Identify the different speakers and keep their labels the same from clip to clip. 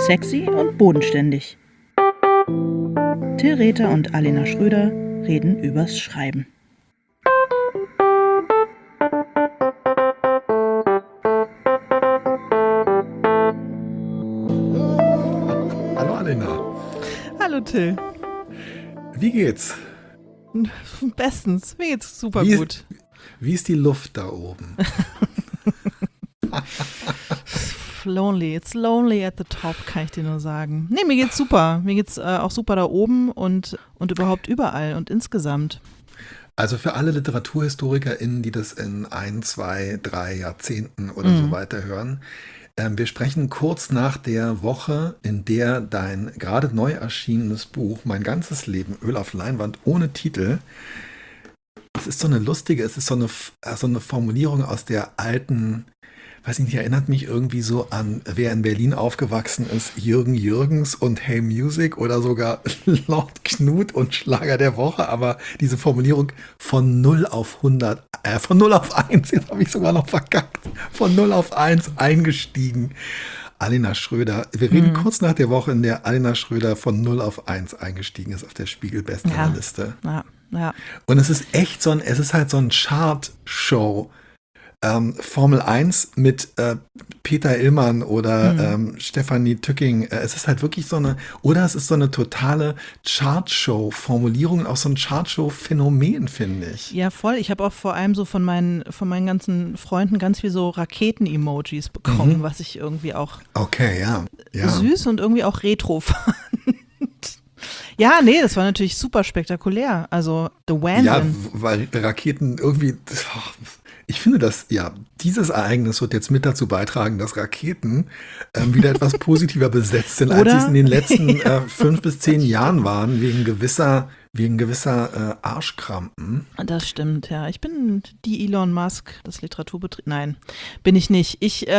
Speaker 1: Sexy und bodenständig. Till Rether und Alena Schröder reden übers Schreiben.
Speaker 2: Hallo Alena.
Speaker 1: Hallo Till.
Speaker 2: Wie geht's?
Speaker 1: Bestens, mir geht's super
Speaker 2: Wie
Speaker 1: gut.
Speaker 2: Wie ist die Luft da oben?
Speaker 1: Lonely, it's lonely at the top, kann ich dir nur sagen. Nee, mir geht's super. Mir geht's auch super da oben und überhaupt überall und insgesamt.
Speaker 2: Also für alle LiteraturhistorikerInnen, die das in 1, 2, 3 Jahrzehnten oder so weiter hören, wir sprechen kurz nach der Woche, in der dein gerade neu erschienenes Buch Mein ganzes Leben, Öl auf Leinwand ohne Titel, es ist so eine lustige, es ist so eine Formulierung aus der alten, weiß ich nicht, erinnert mich irgendwie so an, wer in Berlin aufgewachsen ist, Jürgen Jürgens und Hey Music oder sogar Lord Knut und Schlager der Woche, aber diese Formulierung von 0 auf 100, von 0 auf 1, jetzt habe ich sogar noch verkackt, von 0 auf 1 eingestiegen. Alena Schröder, wir reden kurz nach der Woche, in der Alena Schröder von 0 auf 1 eingestiegen ist auf der Spiegel-Bestsellerliste.
Speaker 1: Ja.
Speaker 2: Und es ist echt es ist halt so ein Chart-Show. Formel 1 mit Peter Illmann oder Stefanie Tücking. Es ist halt wirklich es ist so eine totale Chartshow-Formulierung und auch so ein Chartshow-Phänomen, finde ich.
Speaker 1: Ja, voll. Ich habe auch vor allem so von meinen ganzen Freunden ganz viel so Raketen-Emojis bekommen, was ich irgendwie auch süß und irgendwie auch retro fand. Ja, nee, das war natürlich super spektakulär. Also, The Wham.
Speaker 2: Ja, weil Raketen irgendwie, ich finde, dieses Ereignis wird jetzt mit dazu beitragen, dass Raketen wieder etwas positiver besetzt sind, als sie es in den letzten 5 bis 10 Jahren waren, wegen gewisser Arschkrampen.
Speaker 1: Das stimmt, ja. Ich bin die Elon Musk des Literaturbetriebs. Nein, bin ich nicht.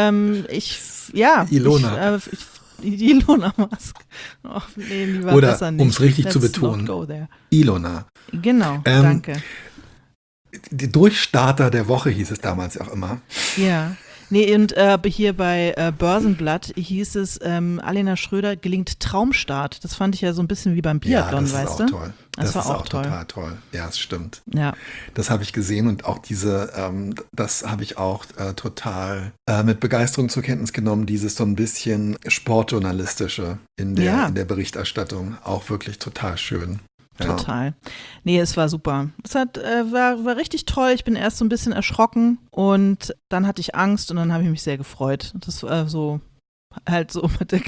Speaker 2: Ilona.
Speaker 1: Die Ilona Musk. Oh, nee, lieber
Speaker 2: Oder,
Speaker 1: besser nicht.
Speaker 2: um es richtig zu
Speaker 1: Let's
Speaker 2: betonen,
Speaker 1: not go there.
Speaker 2: Ilona.
Speaker 1: Genau, danke.
Speaker 2: Die Durchstarter der Woche hieß es damals auch immer.
Speaker 1: Ja. Nee, und hier bei Börsenblatt hieß es, Alena Schröder gelingt Traumstart. Das fand ich ja so ein bisschen wie beim Biathlon, weißt du?
Speaker 2: Toll. Das war auch total toll. Ja, es stimmt.
Speaker 1: Ja.
Speaker 2: Das habe ich gesehen und auch das habe ich auch total mit Begeisterung zur Kenntnis genommen, dieses so ein bisschen Sportjournalistische in der Berichterstattung. Auch wirklich total schön. Ja.
Speaker 1: Total. Nee, es war super. Es war richtig toll. Ich bin erst so ein bisschen erschrocken und dann hatte ich Angst und dann habe ich mich sehr gefreut. Das war so halt so mit der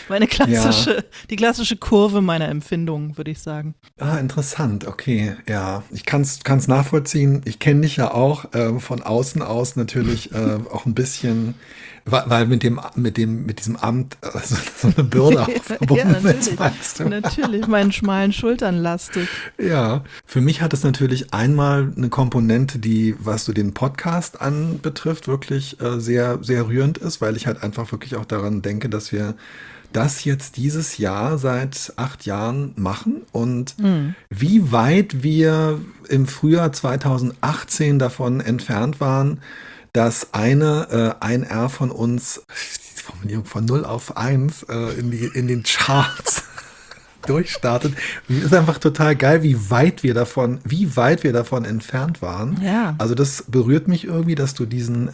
Speaker 1: die klassische Kurve meiner Empfindungen, würde ich sagen.
Speaker 2: Ah, interessant, okay, ja. Ich kann's nachvollziehen. Ich kenne dich ja auch von außen aus natürlich auch ein bisschen, weil mit diesem Amt so eine Bürde auch verbunden ist, meinst du?
Speaker 1: Natürlich, meinen schmalen Schultern lastet.
Speaker 2: Ja, für mich hat es natürlich einmal eine Komponente, die, was so den Podcast anbetrifft, wirklich sehr, sehr rührend ist, weil ich halt einfach wirklich auch daran denke, dass wir das jetzt dieses Jahr seit 8 Jahren machen und wie weit wir im Frühjahr 2018 davon entfernt waren, dass ein R von uns, die Formulierung von 0 auf 1 in den Charts durchstartet. Ist einfach total geil, wie weit wir davon entfernt waren.
Speaker 1: Ja.
Speaker 2: Also das berührt mich irgendwie, dass du diese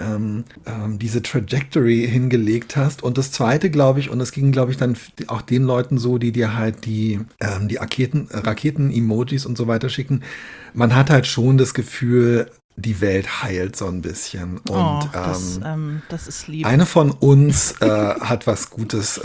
Speaker 2: Trajectory hingelegt hast. Und das Zweite, glaube ich, und das ging, glaube ich, dann auch den Leuten so, die dir halt die Raketen-Emojis und so weiter schicken. Man hat halt schon das Gefühl, die Welt heilt so ein bisschen. Und
Speaker 1: das ist lieb.
Speaker 2: eine von uns hat was Gutes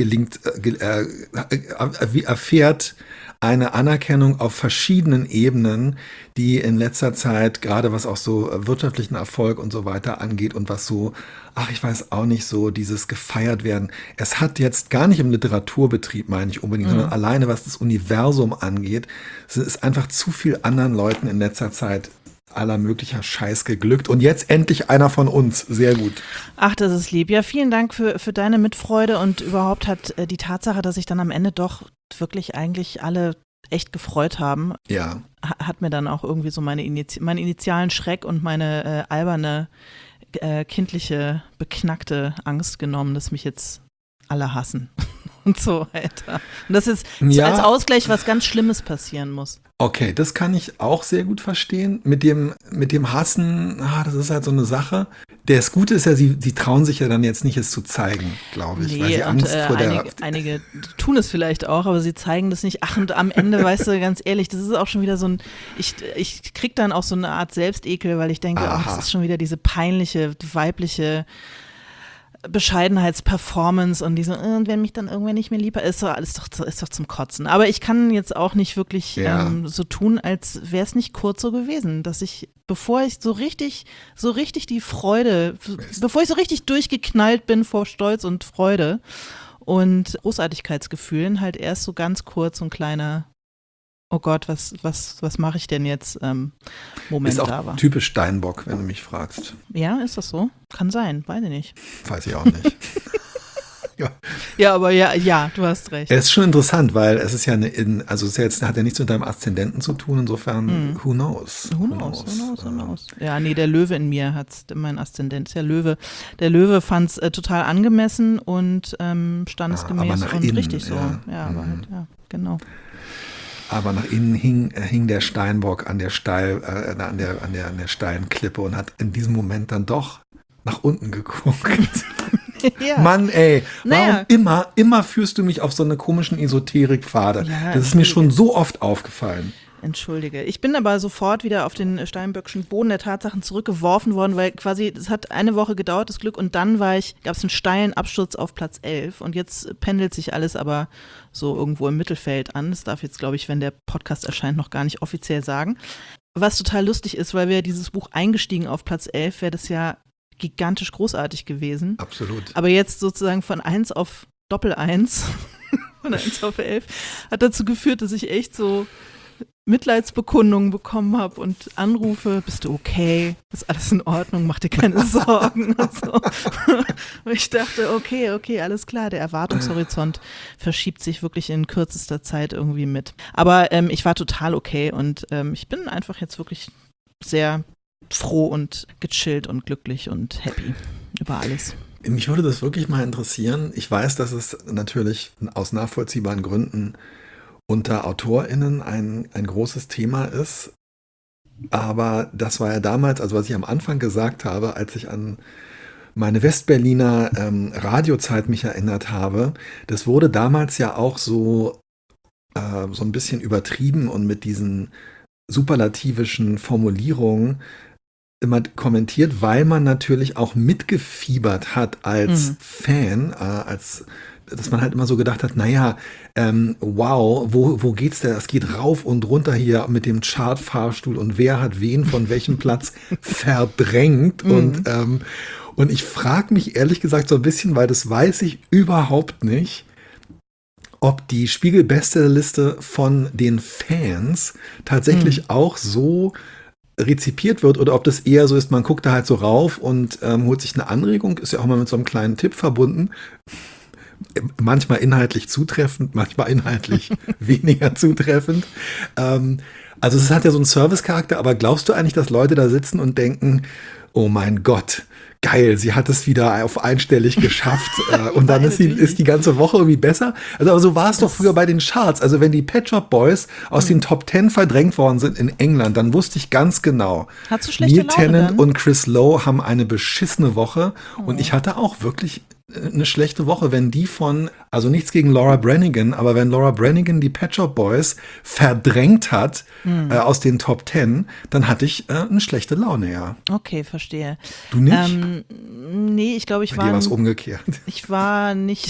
Speaker 2: erfährt eine Anerkennung auf verschiedenen Ebenen, die in letzter Zeit, gerade was auch so wirtschaftlichen Erfolg und so weiter angeht und was so, ich weiß auch nicht, so dieses gefeiert werden. Es hat jetzt gar nicht im Literaturbetrieb, meine ich unbedingt, sondern alleine was das Universum angeht, es ist einfach zu viel anderen Leuten in letzter Zeit aller möglicher Scheiß geglückt. Und jetzt endlich einer von uns. Sehr gut.
Speaker 1: Ach, das ist lieb. Ja, vielen Dank für deine Mitfreude und überhaupt hat die Tatsache, dass sich dann am Ende doch wirklich eigentlich alle echt gefreut haben, hat mir dann auch irgendwie so meinen initialen Schreck und meine alberne, kindliche, beknackte Angst genommen, dass mich jetzt alle hassen. und so weiter. Und das ist
Speaker 2: Ja.
Speaker 1: als Ausgleich was ganz Schlimmes passieren muss.
Speaker 2: Okay, das kann ich auch sehr gut verstehen. Mit dem Hassen, das ist halt so eine Sache. Das Gute ist ja, sie trauen sich ja dann jetzt nicht, es zu zeigen, glaube ich, weil sie
Speaker 1: und
Speaker 2: Angst vor der...
Speaker 1: einige tun es vielleicht auch, aber sie zeigen das nicht. Ach, und am Ende, weißt du, ganz ehrlich, das ist auch schon wieder so ein, ich krieg dann auch so eine Art Selbstekel, weil ich denke, das ist schon wieder diese peinliche, weibliche Bescheidenheitsperformance und diese, wenn mich dann irgendwer nicht mehr lieb hat, ist doch zum Kotzen. Aber ich kann jetzt auch nicht wirklich so tun, als wäre es nicht kurz so gewesen, dass ich, bevor ich so richtig die Freude, bevor ich so richtig durchgeknallt bin vor Stolz und Freude und Großartigkeitsgefühlen, halt erst so ganz kurz so ein kleiner, oh Gott, was mache ich denn jetzt? Moment
Speaker 2: ist auch
Speaker 1: da war.
Speaker 2: typisch Steinbock, wenn du mich fragst.
Speaker 1: Ja, ist das so? Kann sein, weiß ich nicht.
Speaker 2: Weiß ich auch nicht.
Speaker 1: Ja, aber ja, du hast recht.
Speaker 2: Es ist schon interessant, weil es ist ja hat ja nichts mit deinem Aszendenten zu tun, insofern who knows?
Speaker 1: Who knows? Ja, nee, der Löwe in mir hat's, mein Aszendent ist ja Löwe. Der Löwe fand's total angemessen und standesgemäß und
Speaker 2: innen,
Speaker 1: richtig so.
Speaker 2: Ja,
Speaker 1: aber halt, genau.
Speaker 2: Aber nach innen hing der Steinbock an der steilen Klippe und hat in diesem Moment dann doch nach unten geguckt.
Speaker 1: Ja.
Speaker 2: Mann, ey, warum immer führst du mich auf so eine komischen Esoterik-Pfade?
Speaker 1: Ja,
Speaker 2: das ist mir schon so oft aufgefallen.
Speaker 1: Entschuldige. Ich bin aber sofort wieder auf den steinböckschen Boden der Tatsachen zurückgeworfen worden, weil quasi, es hat eine Woche gedauert, das Glück, und dann gab es einen steilen Absturz auf Platz 11 und jetzt pendelt sich alles aber so irgendwo im Mittelfeld an. Das darf jetzt, glaube ich, wenn der Podcast erscheint, noch gar nicht offiziell sagen. Was total lustig ist, weil wir dieses Buch eingestiegen auf Platz 11, wäre das ja gigantisch großartig gewesen.
Speaker 2: Absolut.
Speaker 1: Aber jetzt sozusagen von 1 auf Doppel-1, von 1 auf 11, hat dazu geführt, dass ich echt so Mitleidsbekundungen bekommen habe und Anrufe, bist du okay? Ist alles in Ordnung? Mach dir keine Sorgen und so. Und ich dachte, okay, alles klar, der Erwartungshorizont verschiebt sich wirklich in kürzester Zeit irgendwie mit. Aber ich war total okay und ich bin einfach jetzt wirklich sehr froh und gechillt und glücklich und happy über alles.
Speaker 2: Mich würde das wirklich mal interessieren. Ich weiß, dass es natürlich aus nachvollziehbaren Gründen unter AutorInnen ein großes Thema ist. Aber das war ja damals, also was ich am Anfang gesagt habe, als ich an meine Westberliner Radiozeit mich erinnert habe, das wurde damals ja auch so ein bisschen übertrieben und mit diesen superlativischen Formulierungen immer kommentiert, weil man natürlich auch mitgefiebert hat als Fan, dass man halt immer so gedacht hat, naja, wow, wo geht's denn? Es geht rauf und runter hier mit dem Chartfahrstuhl und wer hat wen von welchem Platz verdrängt und ich frage mich ehrlich gesagt so ein bisschen, weil das weiß ich überhaupt nicht, ob die Spiegel-Bestsellerliste von den Fans tatsächlich auch so rezipiert wird oder ob das eher so ist, man guckt da halt so rauf und holt sich eine Anregung, ist ja auch mal mit so einem kleinen Tipp verbunden. Manchmal inhaltlich zutreffend, manchmal inhaltlich weniger zutreffend. Also es hat ja so einen Service-Charakter, aber glaubst du eigentlich, dass Leute da sitzen und denken, oh mein Gott, geil, sie hat es wieder auf einstellig geschafft und dann ist die ganze Woche irgendwie besser. Also aber so war es doch früher bei den Charts. Also wenn die Pet Shop Boys aus den Top 10 verdrängt worden sind in England, dann wusste ich ganz genau,
Speaker 1: hast du schlechte
Speaker 2: Neil
Speaker 1: Laune
Speaker 2: Tennant
Speaker 1: dann?
Speaker 2: und Chris Lowe haben eine beschissene Woche und ich hatte auch wirklich eine schlechte Woche, wenn die also nichts gegen Laura Branigan, aber wenn Laura Branigan die Pet Shop Boys verdrängt hat aus den Top 10, dann hatte ich eine schlechte Laune, ja.
Speaker 1: Okay, verstehe.
Speaker 2: Du nicht?
Speaker 1: Nee, ich glaube,
Speaker 2: Bei dir war es umgekehrt.
Speaker 1: Ich war nie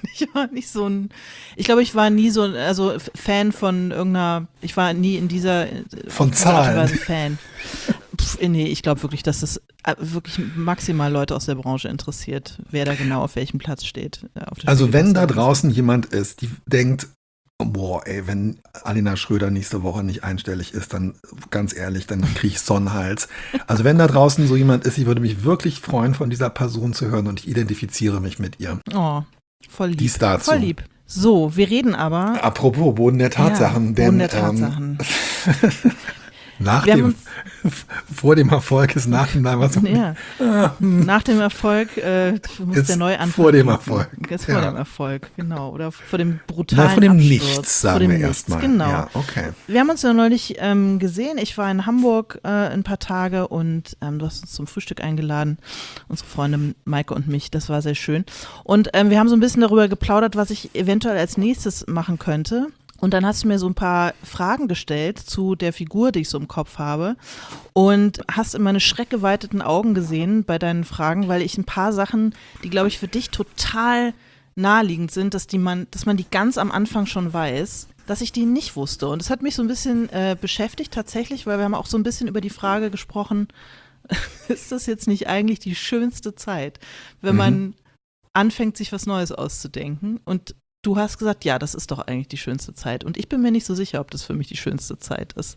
Speaker 1: so, also Fan von irgendeiner, ich war nie in dieser
Speaker 2: von
Speaker 1: auf diese Art und
Speaker 2: Zahlen.
Speaker 1: Weise Fan. Nee, ich glaube wirklich, dass es wirklich maximal Leute aus der Branche interessiert, wer da genau auf welchem Platz steht.
Speaker 2: Also wenn da draußen jemand ist, die denkt, boah, ey, wenn Alina Schröder nächste Woche nicht einstellig ist, dann ganz ehrlich, dann kriege ich Sonnenhals. Also wenn da draußen so jemand ist, ich würde mich wirklich freuen, von dieser Person zu hören und ich identifiziere mich mit ihr.
Speaker 1: Oh, voll lieb.
Speaker 2: Dies dazu.
Speaker 1: Voll lieb. So, wir reden aber.
Speaker 2: Apropos Boden der Tatsachen.
Speaker 1: Boden der Tatsachen.
Speaker 2: Nach
Speaker 1: Wir haben
Speaker 2: dem, vor dem Erfolg ist nach dem, nein, was
Speaker 1: Ja. Nach dem Erfolg muss
Speaker 2: Ist
Speaker 1: der Neuanfang
Speaker 2: vor dem
Speaker 1: beginnen.
Speaker 2: Erfolg,
Speaker 1: Ist vor
Speaker 2: ja.
Speaker 1: dem Erfolg, genau. Oder vor dem brutalen
Speaker 2: Na, vor dem
Speaker 1: Absturz.
Speaker 2: Nichts,
Speaker 1: Vor
Speaker 2: sagen
Speaker 1: dem
Speaker 2: wir
Speaker 1: Nichts,
Speaker 2: erstmal.
Speaker 1: genau.
Speaker 2: Ja, okay.
Speaker 1: Wir haben uns ja neulich gesehen. Ich war in Hamburg ein paar Tage und du hast uns zum Frühstück eingeladen, unsere Freunde Maike und mich. Das war sehr schön. Und wir haben so ein bisschen darüber geplaudert, was ich eventuell als nächstes machen könnte. Und dann hast du mir so ein paar Fragen gestellt zu der Figur, die ich so im Kopf habe. Und hast in meine schreckgeweiteten Augen gesehen bei deinen Fragen, weil ich ein paar Sachen, die, glaube ich, für dich total naheliegend sind, dass man die ganz am Anfang schon weiß, dass ich die nicht wusste. Und es hat mich so ein bisschen beschäftigt tatsächlich, weil wir haben auch so ein bisschen über die Frage gesprochen, ist das jetzt nicht eigentlich die schönste Zeit, wenn man anfängt, sich was Neues auszudenken? Und du hast gesagt, ja, das ist doch eigentlich die schönste Zeit. Und ich bin mir nicht so sicher, ob das für mich die schönste Zeit ist.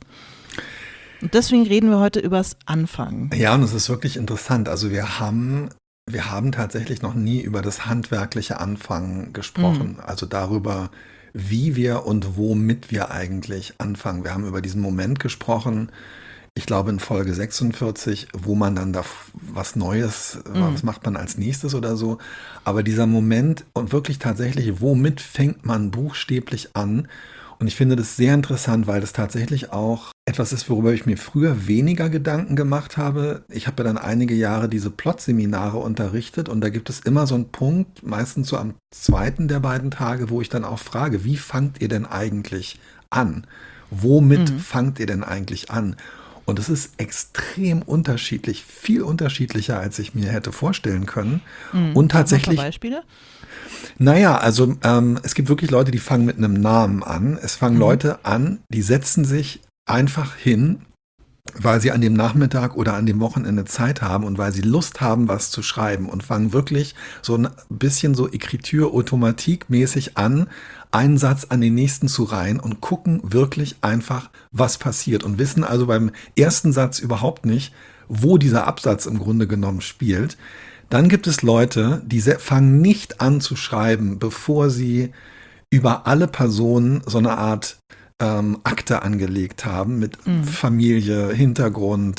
Speaker 1: Und deswegen reden wir heute übers Anfangen.
Speaker 2: Ja, und es ist wirklich interessant. Also wir haben tatsächlich noch nie über das handwerkliche Anfangen gesprochen. Also darüber, wie wir und womit wir eigentlich anfangen. Wir haben über diesen Moment gesprochen, ich glaube in Folge 46, wo man dann da was Neues, was macht man als nächstes oder so. Aber dieser Moment und wirklich tatsächlich, womit fängt man buchstäblich an? Und ich finde das sehr interessant, weil das tatsächlich auch etwas ist, worüber ich mir früher weniger Gedanken gemacht habe. Ich habe ja dann einige Jahre diese Plot-Seminare unterrichtet und da gibt es immer so einen Punkt, meistens so am zweiten der beiden Tage, wo ich dann auch frage, wie fangt ihr denn eigentlich an? Womit fangt ihr denn eigentlich an? Und es ist extrem unterschiedlich, viel unterschiedlicher, als ich mir hätte vorstellen können. Und tatsächlich.
Speaker 1: Beispiele?
Speaker 2: Naja, also es gibt wirklich Leute, die fangen mit einem Namen an. Es fangen Leute an, die setzen sich einfach hin, weil sie an dem Nachmittag oder an dem Wochenende Zeit haben und weil sie Lust haben, was zu schreiben und fangen wirklich so ein bisschen so Écriture-Automatik-mäßig an, einen Satz an den nächsten zu reihen und gucken wirklich einfach, was passiert und wissen also beim ersten Satz überhaupt nicht, wo dieser Absatz im Grunde genommen spielt. Dann gibt es Leute, die fangen nicht an zu schreiben, bevor sie über alle Personen so eine Art Akte angelegt haben mit Familie, Hintergrund,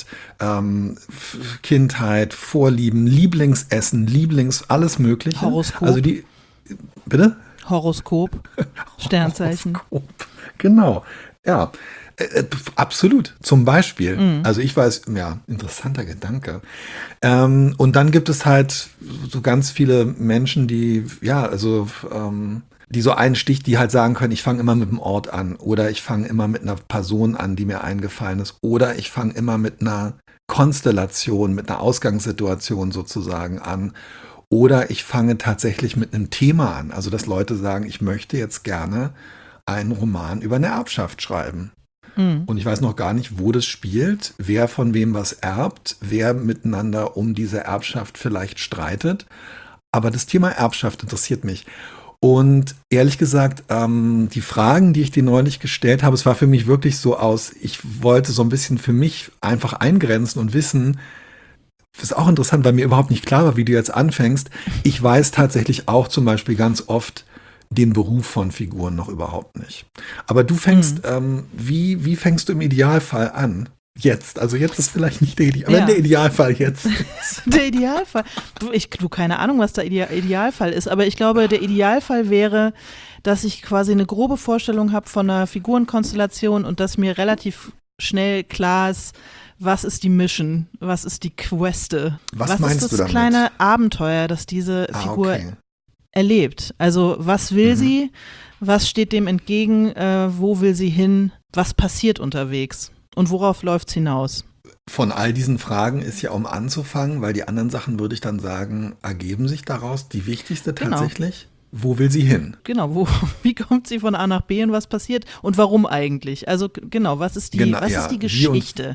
Speaker 2: Kindheit, Vorlieben, Lieblingsessen, alles Mögliche.
Speaker 1: Horoskop.
Speaker 2: Also bitte?
Speaker 1: Horoskop, Sternzeichen.
Speaker 2: Horoskop. Genau, ja. Absolut, zum Beispiel. Also ich weiß, ja, interessanter Gedanke. Und dann gibt es halt so ganz viele Menschen, die, ja, also die so einen Stich, die halt sagen können, ich fange immer mit einem Ort an oder ich fange immer mit einer Person an, die mir eingefallen ist oder ich fange immer mit einer Konstellation, mit einer Ausgangssituation sozusagen an oder ich fange tatsächlich mit einem Thema an. Also dass Leute sagen, ich möchte jetzt gerne einen Roman über eine Erbschaft schreiben. Und ich weiß noch gar nicht, wo das spielt, wer von wem was erbt, wer miteinander um diese Erbschaft vielleicht streitet. Aber das Thema Erbschaft interessiert mich. Und ehrlich gesagt, die Fragen, die ich dir neulich gestellt habe, es war für mich wirklich so ich wollte so ein bisschen für mich einfach eingrenzen und wissen, das ist auch interessant, weil mir überhaupt nicht klar war, wie du jetzt anfängst. Ich weiß tatsächlich auch zum Beispiel ganz oft den Beruf von Figuren noch überhaupt nicht. Aber du fängst, wie fängst du im Idealfall an? Jetzt, also jetzt ist vielleicht nicht der Idealfall, wenn der Idealfall jetzt ist.
Speaker 1: Der Idealfall. Du, keine Ahnung, was der Idealfall ist, aber ich glaube, der Idealfall wäre, dass ich quasi eine grobe Vorstellung habe von einer Figurenkonstellation und dass mir relativ schnell klar ist, was ist die Mission, was ist die Queste,
Speaker 2: Was meinst
Speaker 1: ist
Speaker 2: du
Speaker 1: das
Speaker 2: damit?
Speaker 1: kleine Abenteuer, das diese Figur
Speaker 2: Okay.
Speaker 1: erlebt. Also was will sie, was steht dem entgegen, wo will sie hin, was passiert unterwegs und worauf läuft es hinaus?
Speaker 2: Von all diesen Fragen ist ja, um anzufangen, weil die anderen Sachen, würde ich dann sagen, ergeben sich daraus. Die wichtigste tatsächlich, wo will sie hin?
Speaker 1: Genau, wie kommt sie von A nach B und was passiert und warum eigentlich? Also genau, was ist die Geschichte?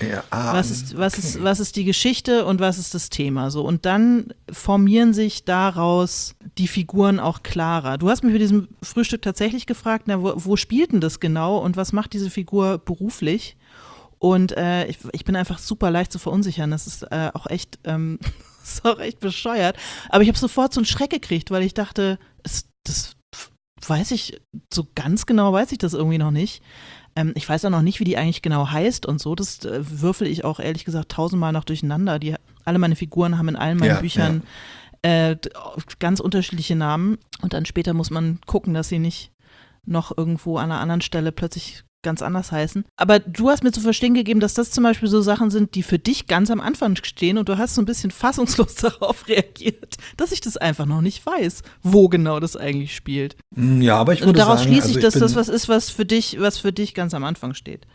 Speaker 1: Was ist die Geschichte und was ist das Thema? So, und dann formieren sich daraus die Figuren auch klarer. Du hast mich bei diesem Frühstück tatsächlich gefragt, wo spielt denn das genau und was macht diese Figur beruflich? Und ich bin einfach super leicht zu verunsichern. Das ist auch echt ist auch echt bescheuert. Aber ich habe sofort so einen Schreck gekriegt, weil ich dachte, das weiß ich, so ganz genau weiß ich das irgendwie noch nicht. Ich weiß auch noch nicht, wie die eigentlich genau heißt und so. Das würfel ich auch ehrlich gesagt tausendmal noch durcheinander. Alle meine Figuren haben in allen meinen Büchern ganz unterschiedliche Namen. Und dann später muss man gucken, dass sie nicht noch irgendwo an einer anderen Stelle plötzlich ganz anders heißen. Aber du hast mir zu verstehen gegeben, dass das zum Beispiel so Sachen sind, die für dich ganz am Anfang stehen und du hast so ein bisschen fassungslos darauf reagiert, dass ich das einfach noch nicht weiß, wo genau das eigentlich spielt.
Speaker 2: Ja, aber ich
Speaker 1: würde sagen, daraus schließe ich, dass das was ist, was für dich ganz am Anfang steht.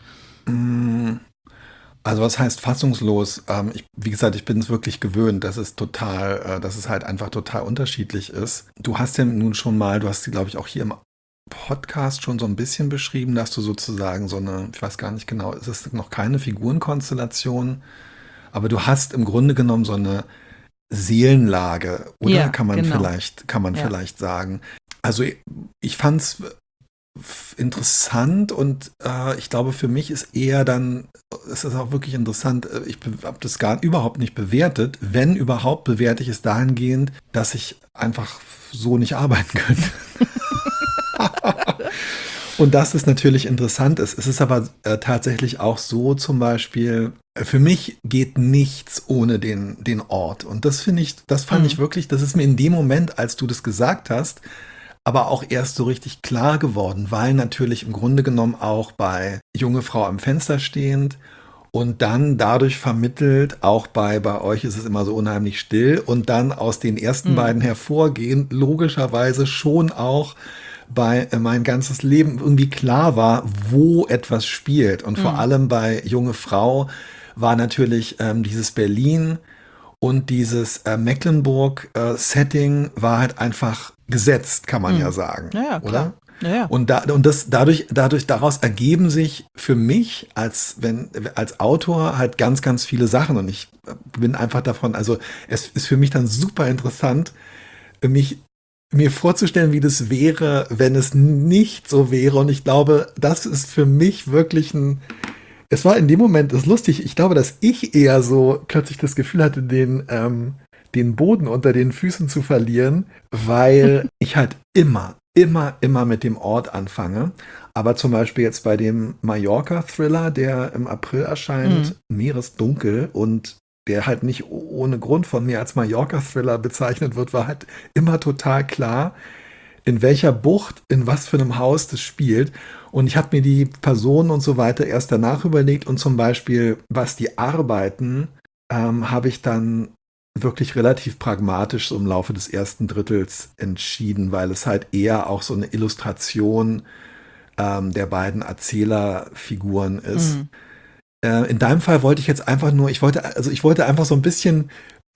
Speaker 2: Also was heißt fassungslos? Wie gesagt, ich bin es wirklich gewöhnt, dass es halt einfach total unterschiedlich ist. Du hast ja nun schon mal, du hast sie, glaube ich, auch hier im Podcast schon so ein bisschen beschrieben, dass du sozusagen ich weiß gar nicht genau, es ist noch keine Figurenkonstellation, aber du hast im Grunde genommen so eine Seelenlage, oder?
Speaker 1: Ja,
Speaker 2: kann man
Speaker 1: genau.
Speaker 2: vielleicht sagen. Also ich fand es interessant und ich glaube, für mich ist eher dann, es ist auch wirklich interessant, ich habe das überhaupt nicht bewertet. Wenn überhaupt, bewerte ich es dahingehend, dass ich einfach so nicht arbeiten könnte. Und dass es natürlich interessant ist. Es ist aber tatsächlich auch so, zum Beispiel, für mich geht nichts ohne den Ort. Und das fand ich wirklich, das ist mir in dem Moment, als du das gesagt hast, aber auch erst so richtig klar geworden, weil natürlich im Grunde genommen auch bei Junge Frau am Fenster stehend und dann dadurch vermittelt, auch bei euch ist es immer so unheimlich still und dann aus den ersten beiden hervorgehend, logischerweise schon auch bei mein ganzes Leben irgendwie klar war, wo etwas spielt. Und vor allem bei Junge Frau war natürlich dieses Berlin und dieses Mecklenburg-Setting war halt einfach gesetzt, kann man ja sagen.
Speaker 1: Ja, klar.
Speaker 2: Oder?
Speaker 1: Ja.
Speaker 2: Und daraus ergeben sich für mich als Autor halt ganz, ganz viele Sachen. Und ich bin einfach davon, also es ist für mich dann super interessant, mir vorzustellen, wie das wäre, wenn es nicht so wäre. Und ich glaube, das ist für mich wirklich es war in dem Moment, das ist lustig, ich glaube, dass ich eher so plötzlich das Gefühl hatte, den Boden unter den Füßen zu verlieren, weil ich halt immer mit dem Ort anfange. Aber zum Beispiel jetzt bei dem Mallorca-Thriller, der im April erscheint, Meeresdunkel und der halt nicht ohne Grund von mir als Mallorca-Thriller bezeichnet wird, war halt immer total klar, in welcher Bucht, in was für einem Haus das spielt. Und ich habe mir die Personen und so weiter erst danach überlegt und zum Beispiel, was die arbeiten, habe ich dann wirklich relativ pragmatisch so im Laufe des ersten Drittels entschieden, weil es halt eher auch so eine Illustration der beiden Erzählerfiguren ist. In deinem Fall wollte ich jetzt einfach nur, ich wollte einfach so ein bisschen,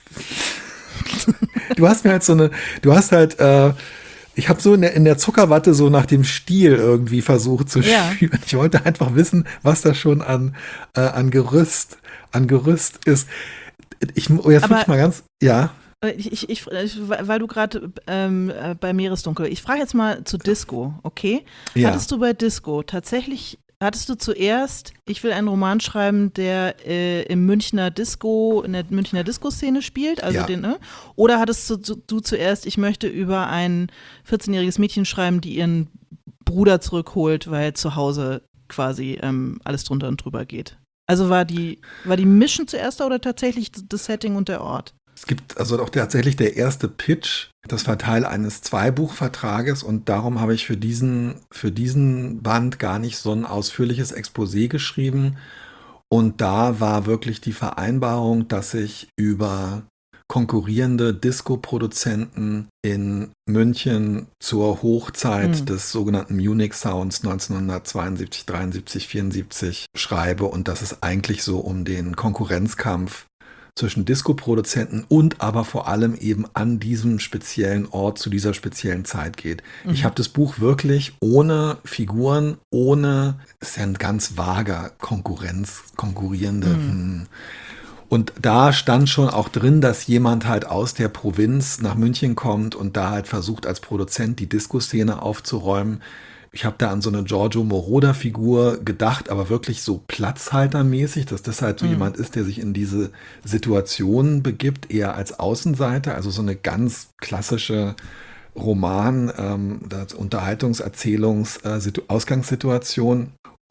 Speaker 2: ich habe so in der Zuckerwatte so nach dem Stil irgendwie versucht zu spüren. Ich wollte einfach wissen, was da schon an Gerüst ist. Jetzt wirklich mal ganz, ja.
Speaker 1: Weil du gerade bei Meeresdunkel, ich frage jetzt mal zu Disco, okay?
Speaker 2: Ja.
Speaker 1: Hattest du bei Disco tatsächlich, zuerst, ich will einen Roman schreiben, der in der Münchner Disco-Szene spielt, also oder hattest du zuerst, ich möchte über ein 14-jähriges Mädchen schreiben, die ihren Bruder zurückholt, weil zu Hause quasi alles drunter und drüber geht? Also war die Mission zuerst oder tatsächlich das Setting und der Ort?
Speaker 2: Es gibt also auch tatsächlich der erste Pitch, das war Teil eines Zweibuchvertrages und darum habe ich für diesen Band gar nicht so ein ausführliches Exposé geschrieben. Und da war wirklich die Vereinbarung, dass ich über konkurrierende Disco-Produzenten in München zur Hochzeit des sogenannten Munich Sounds 1972, 73, 74 schreibe und dass es eigentlich so um den Konkurrenzkampf zwischen Disco-Produzenten und aber vor allem eben an diesem speziellen Ort zu dieser speziellen Zeit geht. Ich habe das Buch wirklich ohne Figuren, es ist ja ein ganz vager konkurrierende. Und da stand schon auch drin, dass jemand halt aus der Provinz nach München kommt und da halt versucht als Produzent die Disco-Szene aufzuräumen. Ich habe da an so eine Giorgio Moroder-Figur gedacht, aber wirklich so platzhaltermäßig, dass das halt so jemand ist, der sich in diese Situation begibt, eher als Außenseiter, also so eine ganz klassische Roman, Unterhaltungserzählungs-Ausgangssituation.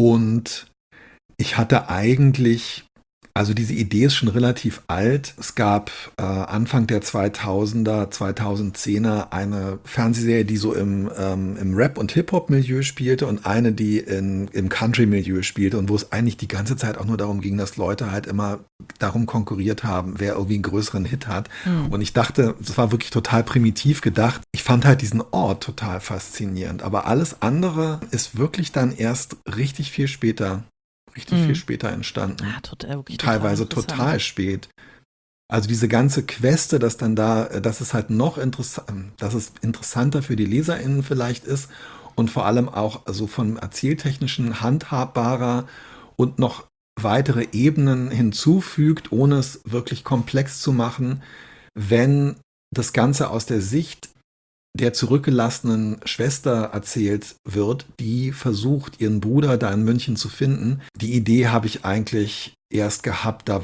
Speaker 2: Und ich hatte eigentlich, also diese Idee ist schon relativ alt. Es gab Anfang der 2000er, 2010er eine Fernsehserie, die so im Rap- und Hip-Hop-Milieu spielte und eine, die im Country-Milieu spielte und wo es eigentlich die ganze Zeit auch nur darum ging, dass Leute halt immer darum konkurriert haben, wer irgendwie einen größeren Hit hat. Und ich dachte, das war wirklich total primitiv gedacht. Ich fand halt diesen Ort total faszinierend. Aber alles andere ist wirklich dann erst richtig viel später entstanden.
Speaker 1: Ah, wirklich
Speaker 2: Teilweise total spät. Also diese ganze Queste, dass es halt noch dass es interessanter für die LeserInnen vielleicht ist und vor allem auch so vom erzähltechnischen handhabbarer und noch weitere Ebenen hinzufügt, ohne es wirklich komplex zu machen, wenn das Ganze aus der Sicht der zurückgelassenen Schwester erzählt wird, die versucht, ihren Bruder da in München zu finden. Die Idee habe ich eigentlich erst gehabt, da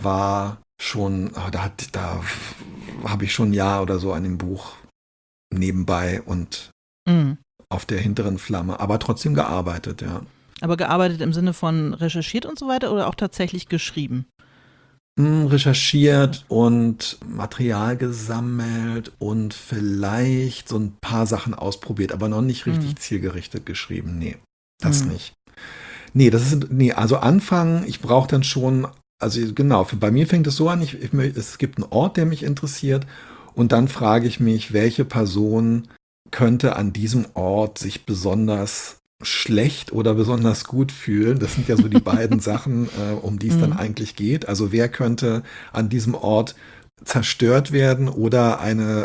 Speaker 2: habe ich schon ein Jahr oder so an dem Buch nebenbei und auf der hinteren Flamme, aber trotzdem gearbeitet, ja.
Speaker 1: Aber gearbeitet im Sinne von recherchiert und so weiter oder auch tatsächlich geschrieben?
Speaker 2: Recherchiert und Material gesammelt und vielleicht so ein paar Sachen ausprobiert, aber noch nicht richtig zielgerichtet geschrieben. Nee, das nicht. Nee, also anfangen, ich brauche dann schon, also genau, bei mir fängt es so an, es gibt einen Ort, der mich interessiert und dann frage ich mich, welche Person könnte an diesem Ort sich besonders schlecht oder besonders gut fühlen. Das sind ja so die beiden Sachen, um die es dann eigentlich geht. Also wer könnte an diesem Ort zerstört werden oder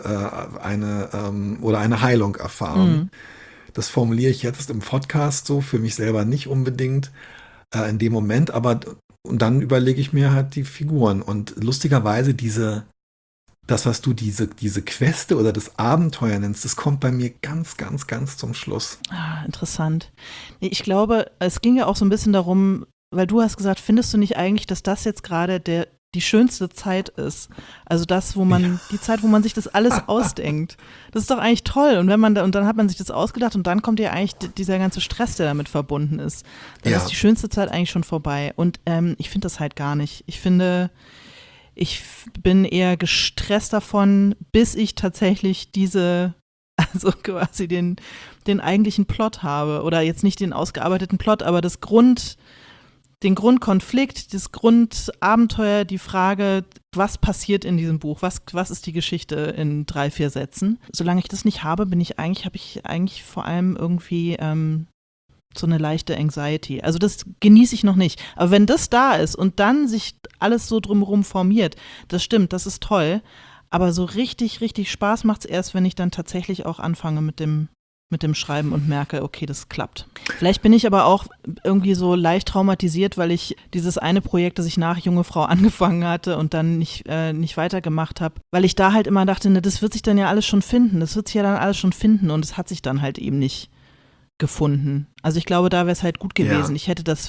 Speaker 2: eine Heilung erfahren. Das formuliere ich jetzt im Podcast so, für mich selber nicht unbedingt in dem Moment, aber und dann überlege ich mir halt die Figuren und lustigerweise das, was du diese Queste oder das Abenteuer nennst, das kommt bei mir ganz, ganz, ganz zum Schluss.
Speaker 1: Ah, interessant. Nee, ich glaube, es ging ja auch so ein bisschen darum, weil du hast gesagt, findest du nicht eigentlich, dass das jetzt gerade die schönste Zeit ist? Also die Zeit, wo man sich das alles ausdenkt. Das ist doch eigentlich toll. Und und dann hat man sich das ausgedacht und dann kommt ja eigentlich dieser ganze Stress, der damit verbunden ist. Dann ist die schönste Zeit eigentlich schon vorbei. Und ich finde das halt gar nicht. Ich finde, ich bin eher gestresst davon, bis ich tatsächlich also quasi den eigentlichen Plot habe. Oder jetzt nicht den ausgearbeiteten Plot, aber den Grundkonflikt, das Grundabenteuer, die Frage, was passiert in diesem Buch? Was ist die Geschichte in 3-4 Sätzen? Solange ich das nicht habe, habe ich eigentlich vor allem irgendwie so eine leichte Anxiety. Also das genieße ich noch nicht. Aber wenn das da ist und dann sich alles so drumherum formiert, das stimmt, das ist toll. Aber so richtig, richtig Spaß macht es erst, wenn ich dann tatsächlich auch anfange mit dem Schreiben und merke, okay, das klappt. Vielleicht bin ich aber auch irgendwie so leicht traumatisiert, weil ich dieses eine Projekt, das ich nach Junge Frau angefangen hatte und dann nicht weitergemacht habe, weil ich da halt immer dachte, ne, das wird sich dann ja alles schon finden. Das wird sich ja dann alles schon finden und es hat sich dann halt eben nicht gefunden. Also ich glaube, da wäre es halt gut gewesen. Ja. Ich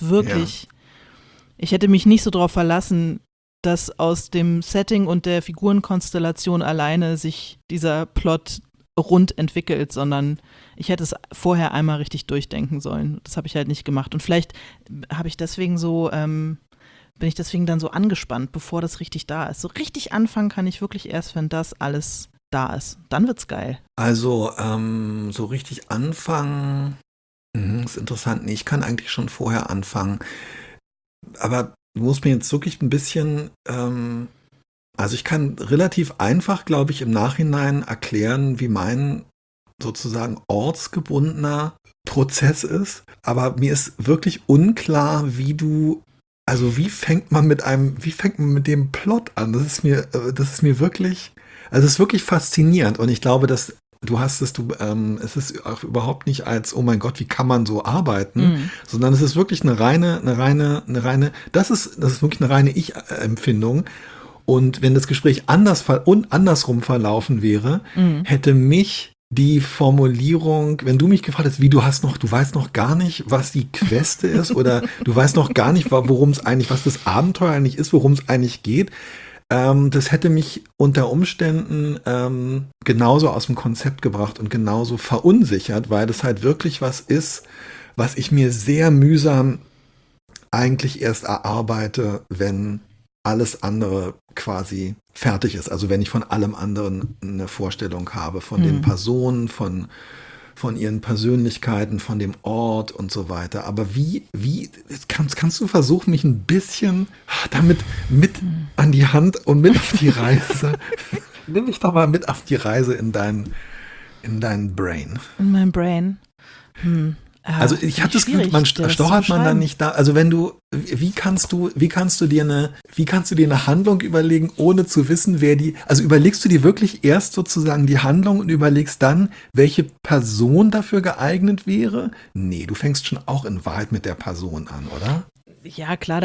Speaker 1: hätte mich nicht so drauf verlassen, dass aus dem Setting und der Figurenkonstellation alleine sich dieser Plot rund entwickelt, sondern ich hätte es vorher einmal richtig durchdenken sollen. Das habe ich halt nicht gemacht. Und vielleicht habe ich deswegen bin ich deswegen dann so angespannt, bevor das richtig da ist. So richtig anfangen kann ich wirklich erst, wenn das alles da ist. Dann wird's geil.
Speaker 2: Also so richtig anfangen, ist interessant. Nee, ich kann eigentlich schon vorher anfangen. Aber du musst mir jetzt wirklich ein bisschen, also ich kann relativ einfach, glaube ich, im Nachhinein erklären, wie mein sozusagen ortsgebundener Prozess ist. Aber mir ist wirklich unklar, wie fängt man mit dem Plot an? Das ist mir wirklich, also es ist wirklich faszinierend. Und ich glaube, dass es ist auch überhaupt nicht als, oh mein Gott, wie kann man so arbeiten, sondern es ist wirklich das ist wirklich eine reine Ich-Empfindung. Und wenn das Gespräch andersrum verlaufen wäre, hätte mich die Formulierung, wenn du mich gefragt hättest, du weißt noch gar nicht, was die Queste ist oder du weißt noch gar nicht, was das Abenteuer eigentlich ist, worum es eigentlich geht, das hätte mich unter Umständen genauso aus dem Konzept gebracht und genauso verunsichert, weil das halt wirklich was ist, was ich mir sehr mühsam eigentlich erst erarbeite, wenn alles andere quasi fertig ist. Also wenn ich von allem anderen eine Vorstellung habe, von den Personen, von ihren Persönlichkeiten, von dem Ort und so weiter. Aber wie kannst du versuchen, mich ein bisschen damit mit an die Hand und mit auf die Reise? Nimm mich doch mal mit auf die Reise in dein Brain.
Speaker 1: In mein Brain.
Speaker 2: Also ich hatte das Gefühl, stochert man dann nicht da. Also wenn du, wie kannst du dir eine Handlung überlegen, ohne zu wissen, also überlegst du dir wirklich erst sozusagen die Handlung und überlegst dann, welche Person dafür geeignet wäre? Nee, du fängst schon auch in Wahrheit mit der Person an, oder?
Speaker 1: Ja, klar,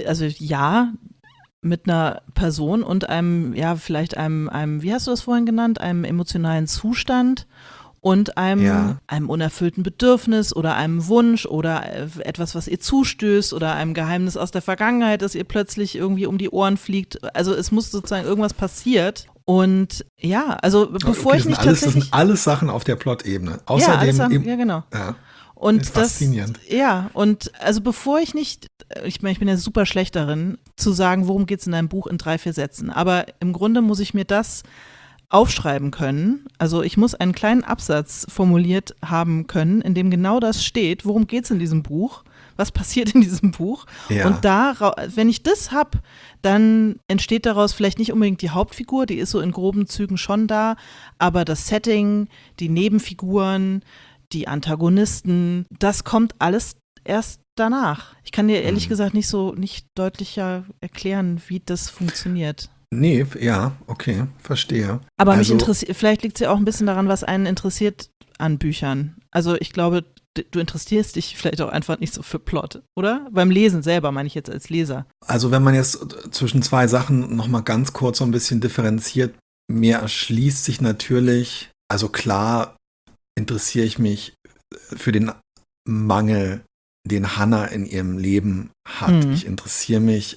Speaker 1: mit einer Person und vielleicht einem, wie hast du das vorhin genannt, einem emotionalen Zustand. Und einem unerfüllten Bedürfnis oder einem Wunsch oder etwas, was ihr zustößt oder einem Geheimnis aus der Vergangenheit, das ihr plötzlich irgendwie um die Ohren fliegt. Also es muss sozusagen irgendwas passiert. Und ja, also bevor ich nicht tatsächlich...
Speaker 2: Das sind alles Sachen auf der Plot-Ebene. Außerdem
Speaker 1: genau.
Speaker 2: Ja.
Speaker 1: Und
Speaker 2: ist faszinierend.
Speaker 1: Und also bevor ich nicht, ich meine, ich bin ja super schlecht darin, zu sagen, worum geht es in deinem Buch in 3-4 Sätzen. Aber im Grunde muss ich mir das aufschreiben können. Also ich muss einen kleinen Absatz formuliert haben können, in dem genau das steht, worum geht es in diesem Buch, was passiert in diesem Buch.
Speaker 2: Ja.
Speaker 1: Und wenn ich das habe, dann entsteht daraus vielleicht nicht unbedingt die Hauptfigur, die ist so in groben Zügen schon da, aber das Setting, die Nebenfiguren, die Antagonisten, das kommt alles erst danach. Ich kann dir ehrlich gesagt nicht deutlicher erklären, wie das funktioniert.
Speaker 2: Nee, ja, okay, verstehe.
Speaker 1: Aber mich interessiert, vielleicht liegt es ja auch ein bisschen daran, was einen interessiert an Büchern. Also ich glaube, du interessierst dich vielleicht auch einfach nicht so für Plot, oder? Beim Lesen selber, meine ich jetzt als Leser.
Speaker 2: Also wenn man jetzt zwischen zwei Sachen nochmal ganz kurz so ein bisschen differenziert, mir erschließt sich natürlich, also klar interessiere ich mich für den Mangel, den Hannah in ihrem Leben hat. Ich interessiere mich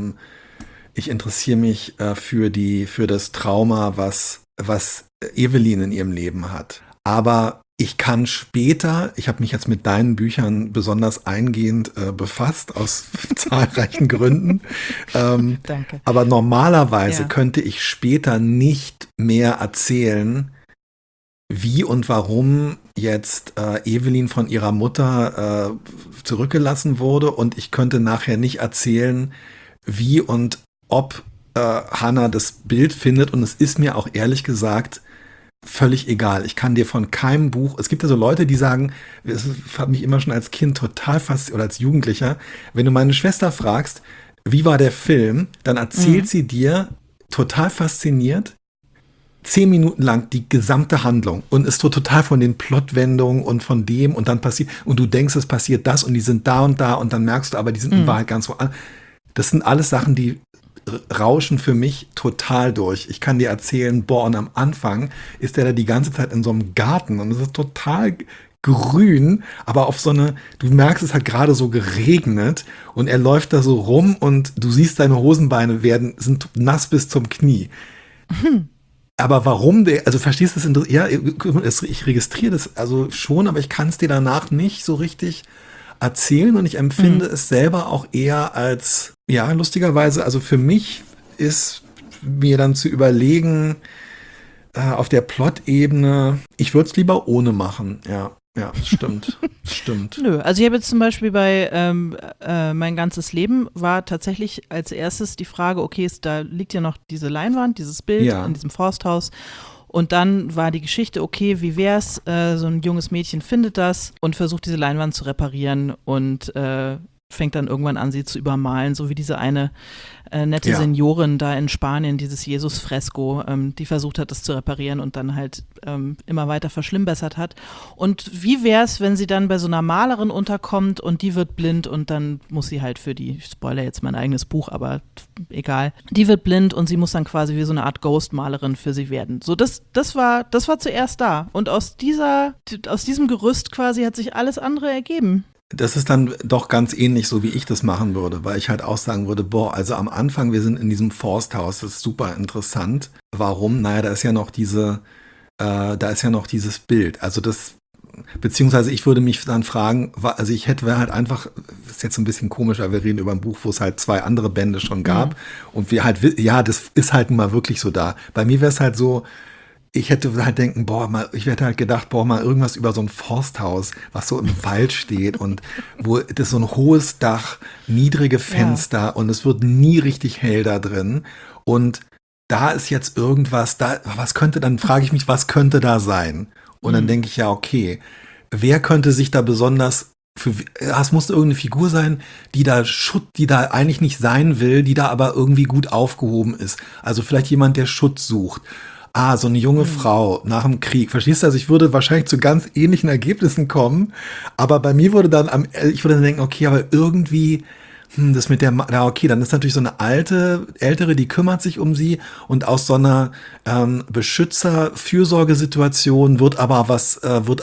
Speaker 2: für das Trauma, was Evelyn in ihrem Leben hat. Aber ich kann später, ich habe mich jetzt mit deinen Büchern besonders eingehend befasst, aus zahlreichen Gründen.
Speaker 1: Danke.
Speaker 2: Aber normalerweise könnte ich später nicht mehr erzählen, wie und warum jetzt Evelyn von ihrer Mutter zurückgelassen wurde. Und ich könnte nachher nicht erzählen, wie und ob Hannah das Bild findet, und es ist mir auch ehrlich gesagt völlig egal. Ich kann dir von keinem Buch, es gibt ja so Leute, die sagen, es hat mich immer schon als Kind total fasziniert oder als Jugendlicher, wenn du meine Schwester fragst, wie war der Film, dann erzählt sie dir total fasziniert 10 Minuten lang die gesamte Handlung und ist total von den Plotwendungen und von dem und dann passiert, und du denkst, es passiert das und die sind da und dann merkst du aber, die sind in Wahrheit ganz woanders. Das sind alles Sachen, die rauschen für mich total durch. Ich kann dir erzählen, und am Anfang ist der da die ganze Zeit in so einem Garten und es ist total grün, aber auf so eine, du merkst, es hat gerade so geregnet und er läuft da so rum und du siehst, deine Hosenbeine sind nass bis zum Knie. Aber warum also verstehst du das? Ja, ich registriere das also schon, aber ich kann es dir danach nicht so richtig erzählen und ich empfinde es selber auch eher als, ja, lustigerweise, also für mich ist mir dann zu überlegen, auf der Plot-Ebene, ich würde es lieber ohne machen, ja, das stimmt, stimmt.
Speaker 1: Nö, also ich habe jetzt zum Beispiel bei Mein ganzes Leben war tatsächlich als erstes die Frage, okay, da liegt ja noch diese Leinwand, dieses Bild in diesem Forsthaus. Und dann war die Geschichte, okay, wie wär's, so ein junges Mädchen findet das und versucht diese Leinwand zu reparieren und fängt dann irgendwann an, sie zu übermalen, so wie diese eine nette Seniorin da in Spanien, dieses Jesus-Fresko, die versucht hat, das zu reparieren und dann halt immer weiter verschlimmbessert hat. Und wie wär's, wenn sie dann bei so einer Malerin unterkommt und die wird blind und dann muss sie halt ich spoilere jetzt mein eigenes Buch, aber egal, die wird blind und sie muss dann quasi wie so eine Art Ghost-Malerin für sie werden. So, das war zuerst da. Und aus diesem Gerüst quasi hat sich alles andere ergeben.
Speaker 2: Das ist dann doch ganz ähnlich, so wie ich das machen würde, weil ich halt auch sagen würde, also am Anfang, wir sind in diesem Forsthaus, das ist super interessant. Warum? Naja, da ist ja noch dieses Bild. Also beziehungsweise ich würde mich dann fragen, also wäre halt einfach, ist jetzt ein bisschen komisch, aber wir reden über ein Buch, wo es halt 2 andere Bände schon gab und wir halt, ja, das ist halt mal wirklich so da. Bei mir wäre es halt so, ich hätte halt ich hätte halt gedacht, mal irgendwas über so ein Forsthaus, was so im Wald steht und wo das so ein hohes Dach, niedrige Fenster und es wird nie richtig hell da drin und da ist jetzt irgendwas, dann frage ich mich, was könnte da sein? Und dann denke ich, ja, okay, wer könnte sich da besonders es muss irgendeine Figur sein, die da eigentlich nicht sein will, die da aber irgendwie gut aufgehoben ist. Also vielleicht jemand, der Schutz sucht. So eine junge Frau nach dem Krieg. Verstehst du? Also ich würde wahrscheinlich zu ganz ähnlichen Ergebnissen kommen, aber bei mir ich würde dann denken, okay, aber irgendwie, das mit okay, dann ist natürlich so eine ältere, die kümmert sich um sie und aus so einer Beschützer-Fürsorgesituation wird aber was,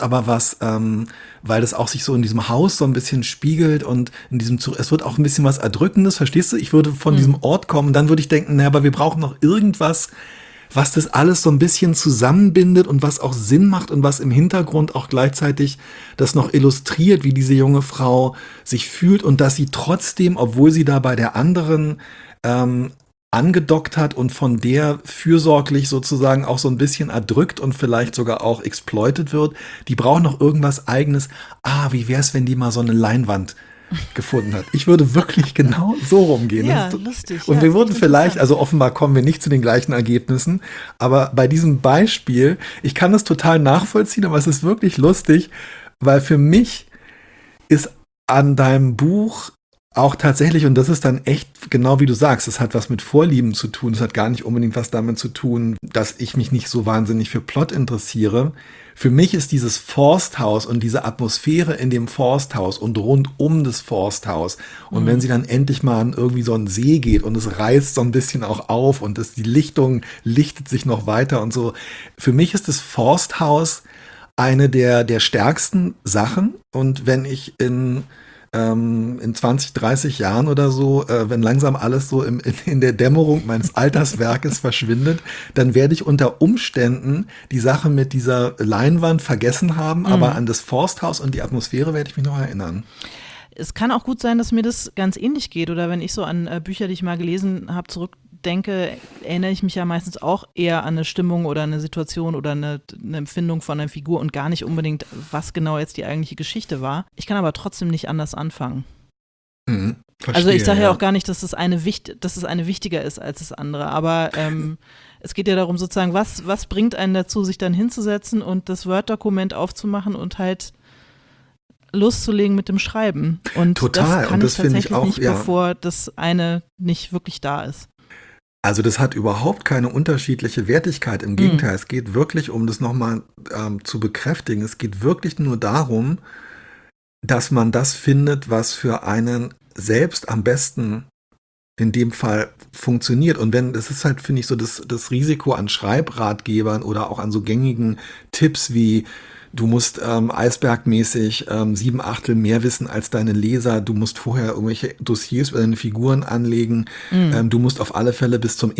Speaker 2: weil das auch sich so in diesem Haus so ein bisschen spiegelt und es wird auch ein bisschen was Erdrückendes, verstehst du? Ich würde von diesem Ort kommen, dann würde ich denken, aber wir brauchen noch irgendwas, was das alles so ein bisschen zusammenbindet und was auch Sinn macht und was im Hintergrund auch gleichzeitig das noch illustriert, wie diese junge Frau sich fühlt und dass sie trotzdem, obwohl sie da bei der anderen angedockt hat und von der fürsorglich sozusagen auch so ein bisschen erdrückt und vielleicht sogar auch exploitet wird, die braucht noch irgendwas Eigenes. Wie wär's, wenn die mal so eine Leinwand gefunden hat. Ich würde wirklich genau so rumgehen.
Speaker 1: Ja, lustig.
Speaker 2: Und wir würden vielleicht, also offenbar kommen wir nicht zu den gleichen Ergebnissen, aber bei diesem Beispiel, ich kann das total nachvollziehen, aber es ist wirklich lustig, weil für mich ist an deinem Buch auch tatsächlich, und das ist dann echt genau wie du sagst, es hat was mit Vorlieben zu tun, es hat gar nicht unbedingt was damit zu tun, dass ich mich nicht so wahnsinnig für Plot interessiere. Für mich ist dieses Forsthaus und diese Atmosphäre in dem Forsthaus und rund um das Forsthaus und wenn sie dann endlich mal an irgendwie so einen See geht und es reißt so ein bisschen auch auf und die Lichtung lichtet sich noch weiter und so. Für mich ist das Forsthaus eine der stärksten Sachen und wenn ich in 20, 30 Jahren oder so, wenn langsam alles so in der Dämmerung meines Alterswerkes verschwindet, dann werde ich unter Umständen die Sache mit dieser Leinwand vergessen haben, aber an das Forsthaus und die Atmosphäre werde ich mich noch erinnern.
Speaker 1: Es kann auch gut sein, dass mir das ganz ähnlich geht oder wenn ich so an Bücher, die ich mal gelesen habe, zurückdenke, erinnere ich mich ja meistens auch eher an eine Stimmung oder eine Situation oder eine Empfindung von einer Figur und gar nicht unbedingt, was genau jetzt die eigentliche Geschichte war. Ich kann aber trotzdem nicht anders anfangen.
Speaker 2: Verstehe,
Speaker 1: also ich sage ja auch gar nicht, dass das eine wichtiger ist als das andere, aber es geht ja darum sozusagen, was bringt einen dazu, sich dann hinzusetzen und das Word-Dokument aufzumachen und halt loszulegen mit dem Schreiben. Und
Speaker 2: total.
Speaker 1: Das kann
Speaker 2: und das
Speaker 1: ich tatsächlich
Speaker 2: ich auch,
Speaker 1: nicht, bevor das eine nicht wirklich da ist.
Speaker 2: Also das hat überhaupt keine unterschiedliche Wertigkeit. Im Gegenteil, es geht wirklich, um das nochmal zu bekräftigen, es geht wirklich nur darum, dass man das findet, was für einen selbst am besten in dem Fall funktioniert. Und das ist halt, finde ich, so das Risiko an Schreibratgebern oder auch an so gängigen Tipps wie du musst eisbergmäßig 7/8 mehr wissen als deine Leser. Du musst vorher irgendwelche Dossiers über deine Figuren anlegen. Du musst auf alle Fälle bis zum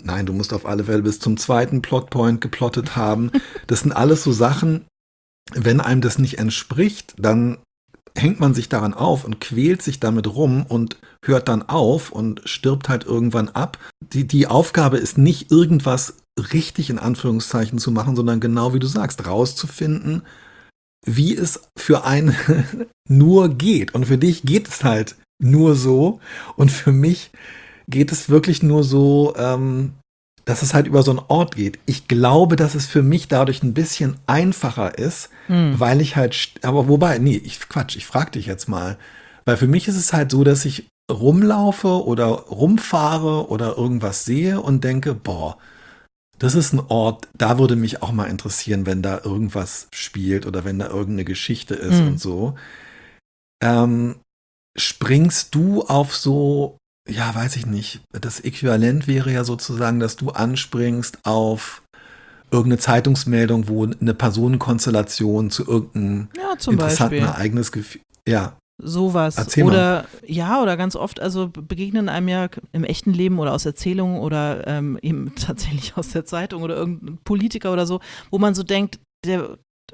Speaker 2: zweiten Plotpoint geplottet haben. Das sind alles so Sachen, wenn einem das nicht entspricht, dann hängt man sich daran auf und quält sich damit rum und hört dann auf und stirbt halt irgendwann ab. Die Aufgabe ist nicht irgendwas richtig in Anführungszeichen zu machen, sondern genau wie du sagst, rauszufinden, wie es für einen nur geht. Und für dich geht es halt nur so und für mich geht es wirklich nur so, dass es halt über so einen Ort geht. Ich glaube, dass es für mich dadurch ein bisschen einfacher ist, weil ich halt, aber wobei, ich frage dich jetzt mal, weil für mich ist es halt so, dass ich rumlaufe oder rumfahre oder irgendwas sehe und denke, das ist ein Ort, da würde mich auch mal interessieren, wenn da irgendwas spielt oder wenn da irgendeine Geschichte ist und so. Springst du auf so, ja, weiß ich nicht, das Äquivalent wäre ja sozusagen, dass du anspringst auf irgendeine Zeitungsmeldung, wo eine Personenkonstellation zu irgendeinem interessanten Ereignis
Speaker 1: sowas.
Speaker 2: Erzähl
Speaker 1: oder ganz oft, also begegnen einem ja im echten Leben oder aus Erzählungen oder eben tatsächlich aus der Zeitung oder irgendein Politiker oder so, wo man so denkt,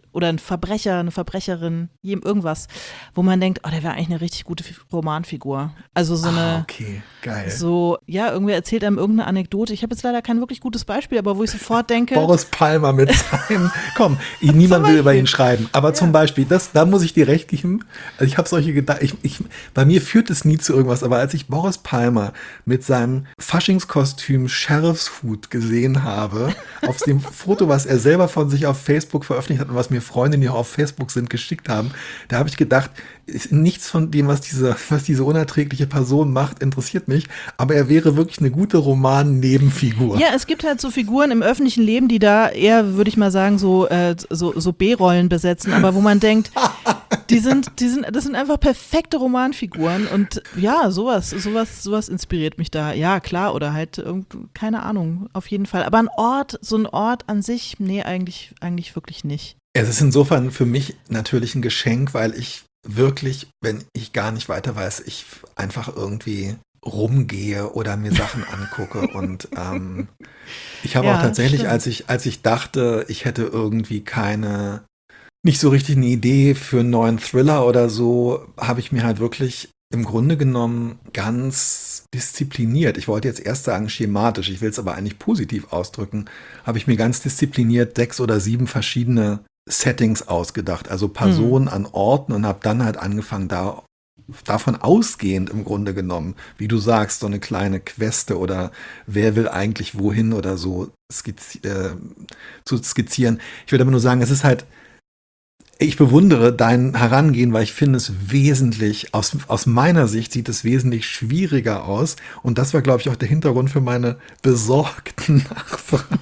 Speaker 1: oder ein Verbrecher, eine Verbrecherin, irgendwas, wo man denkt, oh, der wäre eigentlich eine richtig gute Romanfigur. Also so eine,
Speaker 2: okay, geil.
Speaker 1: so, ja, irgendwer erzählt einem irgendeine Anekdote. Ich habe jetzt leider kein wirklich gutes Beispiel, aber wo ich sofort denke.
Speaker 2: Boris Palmer mit seinem, komm, niemand will über ihn schreiben, aber zum Beispiel, da muss ich dir recht geben, also ich habe solche Gedanken, bei mir führt es nie zu irgendwas, aber als ich Boris Palmer mit seinem Faschingskostüm Sheriffshut gesehen habe, auf dem Foto, was er selber von sich auf Facebook veröffentlicht hat und was mir Freunde, die auch auf Facebook sind, geschickt haben, da habe ich gedacht, nichts von dem, was diese unerträgliche Person macht, interessiert mich, aber er wäre wirklich eine gute Roman-Nebenfigur.
Speaker 1: Ja, es gibt halt so Figuren im öffentlichen Leben, die da eher, würde ich mal sagen, so B-Rollen besetzen, aber wo man denkt, das sind einfach perfekte Romanfiguren und ja, sowas inspiriert mich da. Ja, klar, oder halt, keine Ahnung, auf jeden Fall. Aber so ein Ort an sich, nee, eigentlich wirklich nicht.
Speaker 2: Es ist insofern für mich natürlich ein Geschenk, weil ich wirklich, wenn ich gar nicht weiter weiß, ich einfach irgendwie rumgehe oder mir Sachen angucke und ich habe auch tatsächlich,
Speaker 1: stimmt.
Speaker 2: als ich dachte, ich hätte irgendwie nicht so richtig eine Idee für einen neuen Thriller oder so, habe ich mir halt wirklich im Grunde genommen ganz diszipliniert, ich wollte jetzt erst sagen schematisch, ich will es aber eigentlich positiv ausdrücken, habe ich mir ganz diszipliniert 6 oder 7 verschiedene Settings ausgedacht, also Personen an Orten und habe dann halt angefangen, davon ausgehend im Grunde genommen, wie du sagst, so eine kleine Queste oder wer will eigentlich wohin oder so zu skizzieren. Ich würde aber nur sagen, es ist halt, ich bewundere dein Herangehen, weil ich finde es wesentlich, aus meiner Sicht sieht es wesentlich schwieriger aus und das war, glaube ich, auch der Hintergrund für meine besorgten Nachfragen.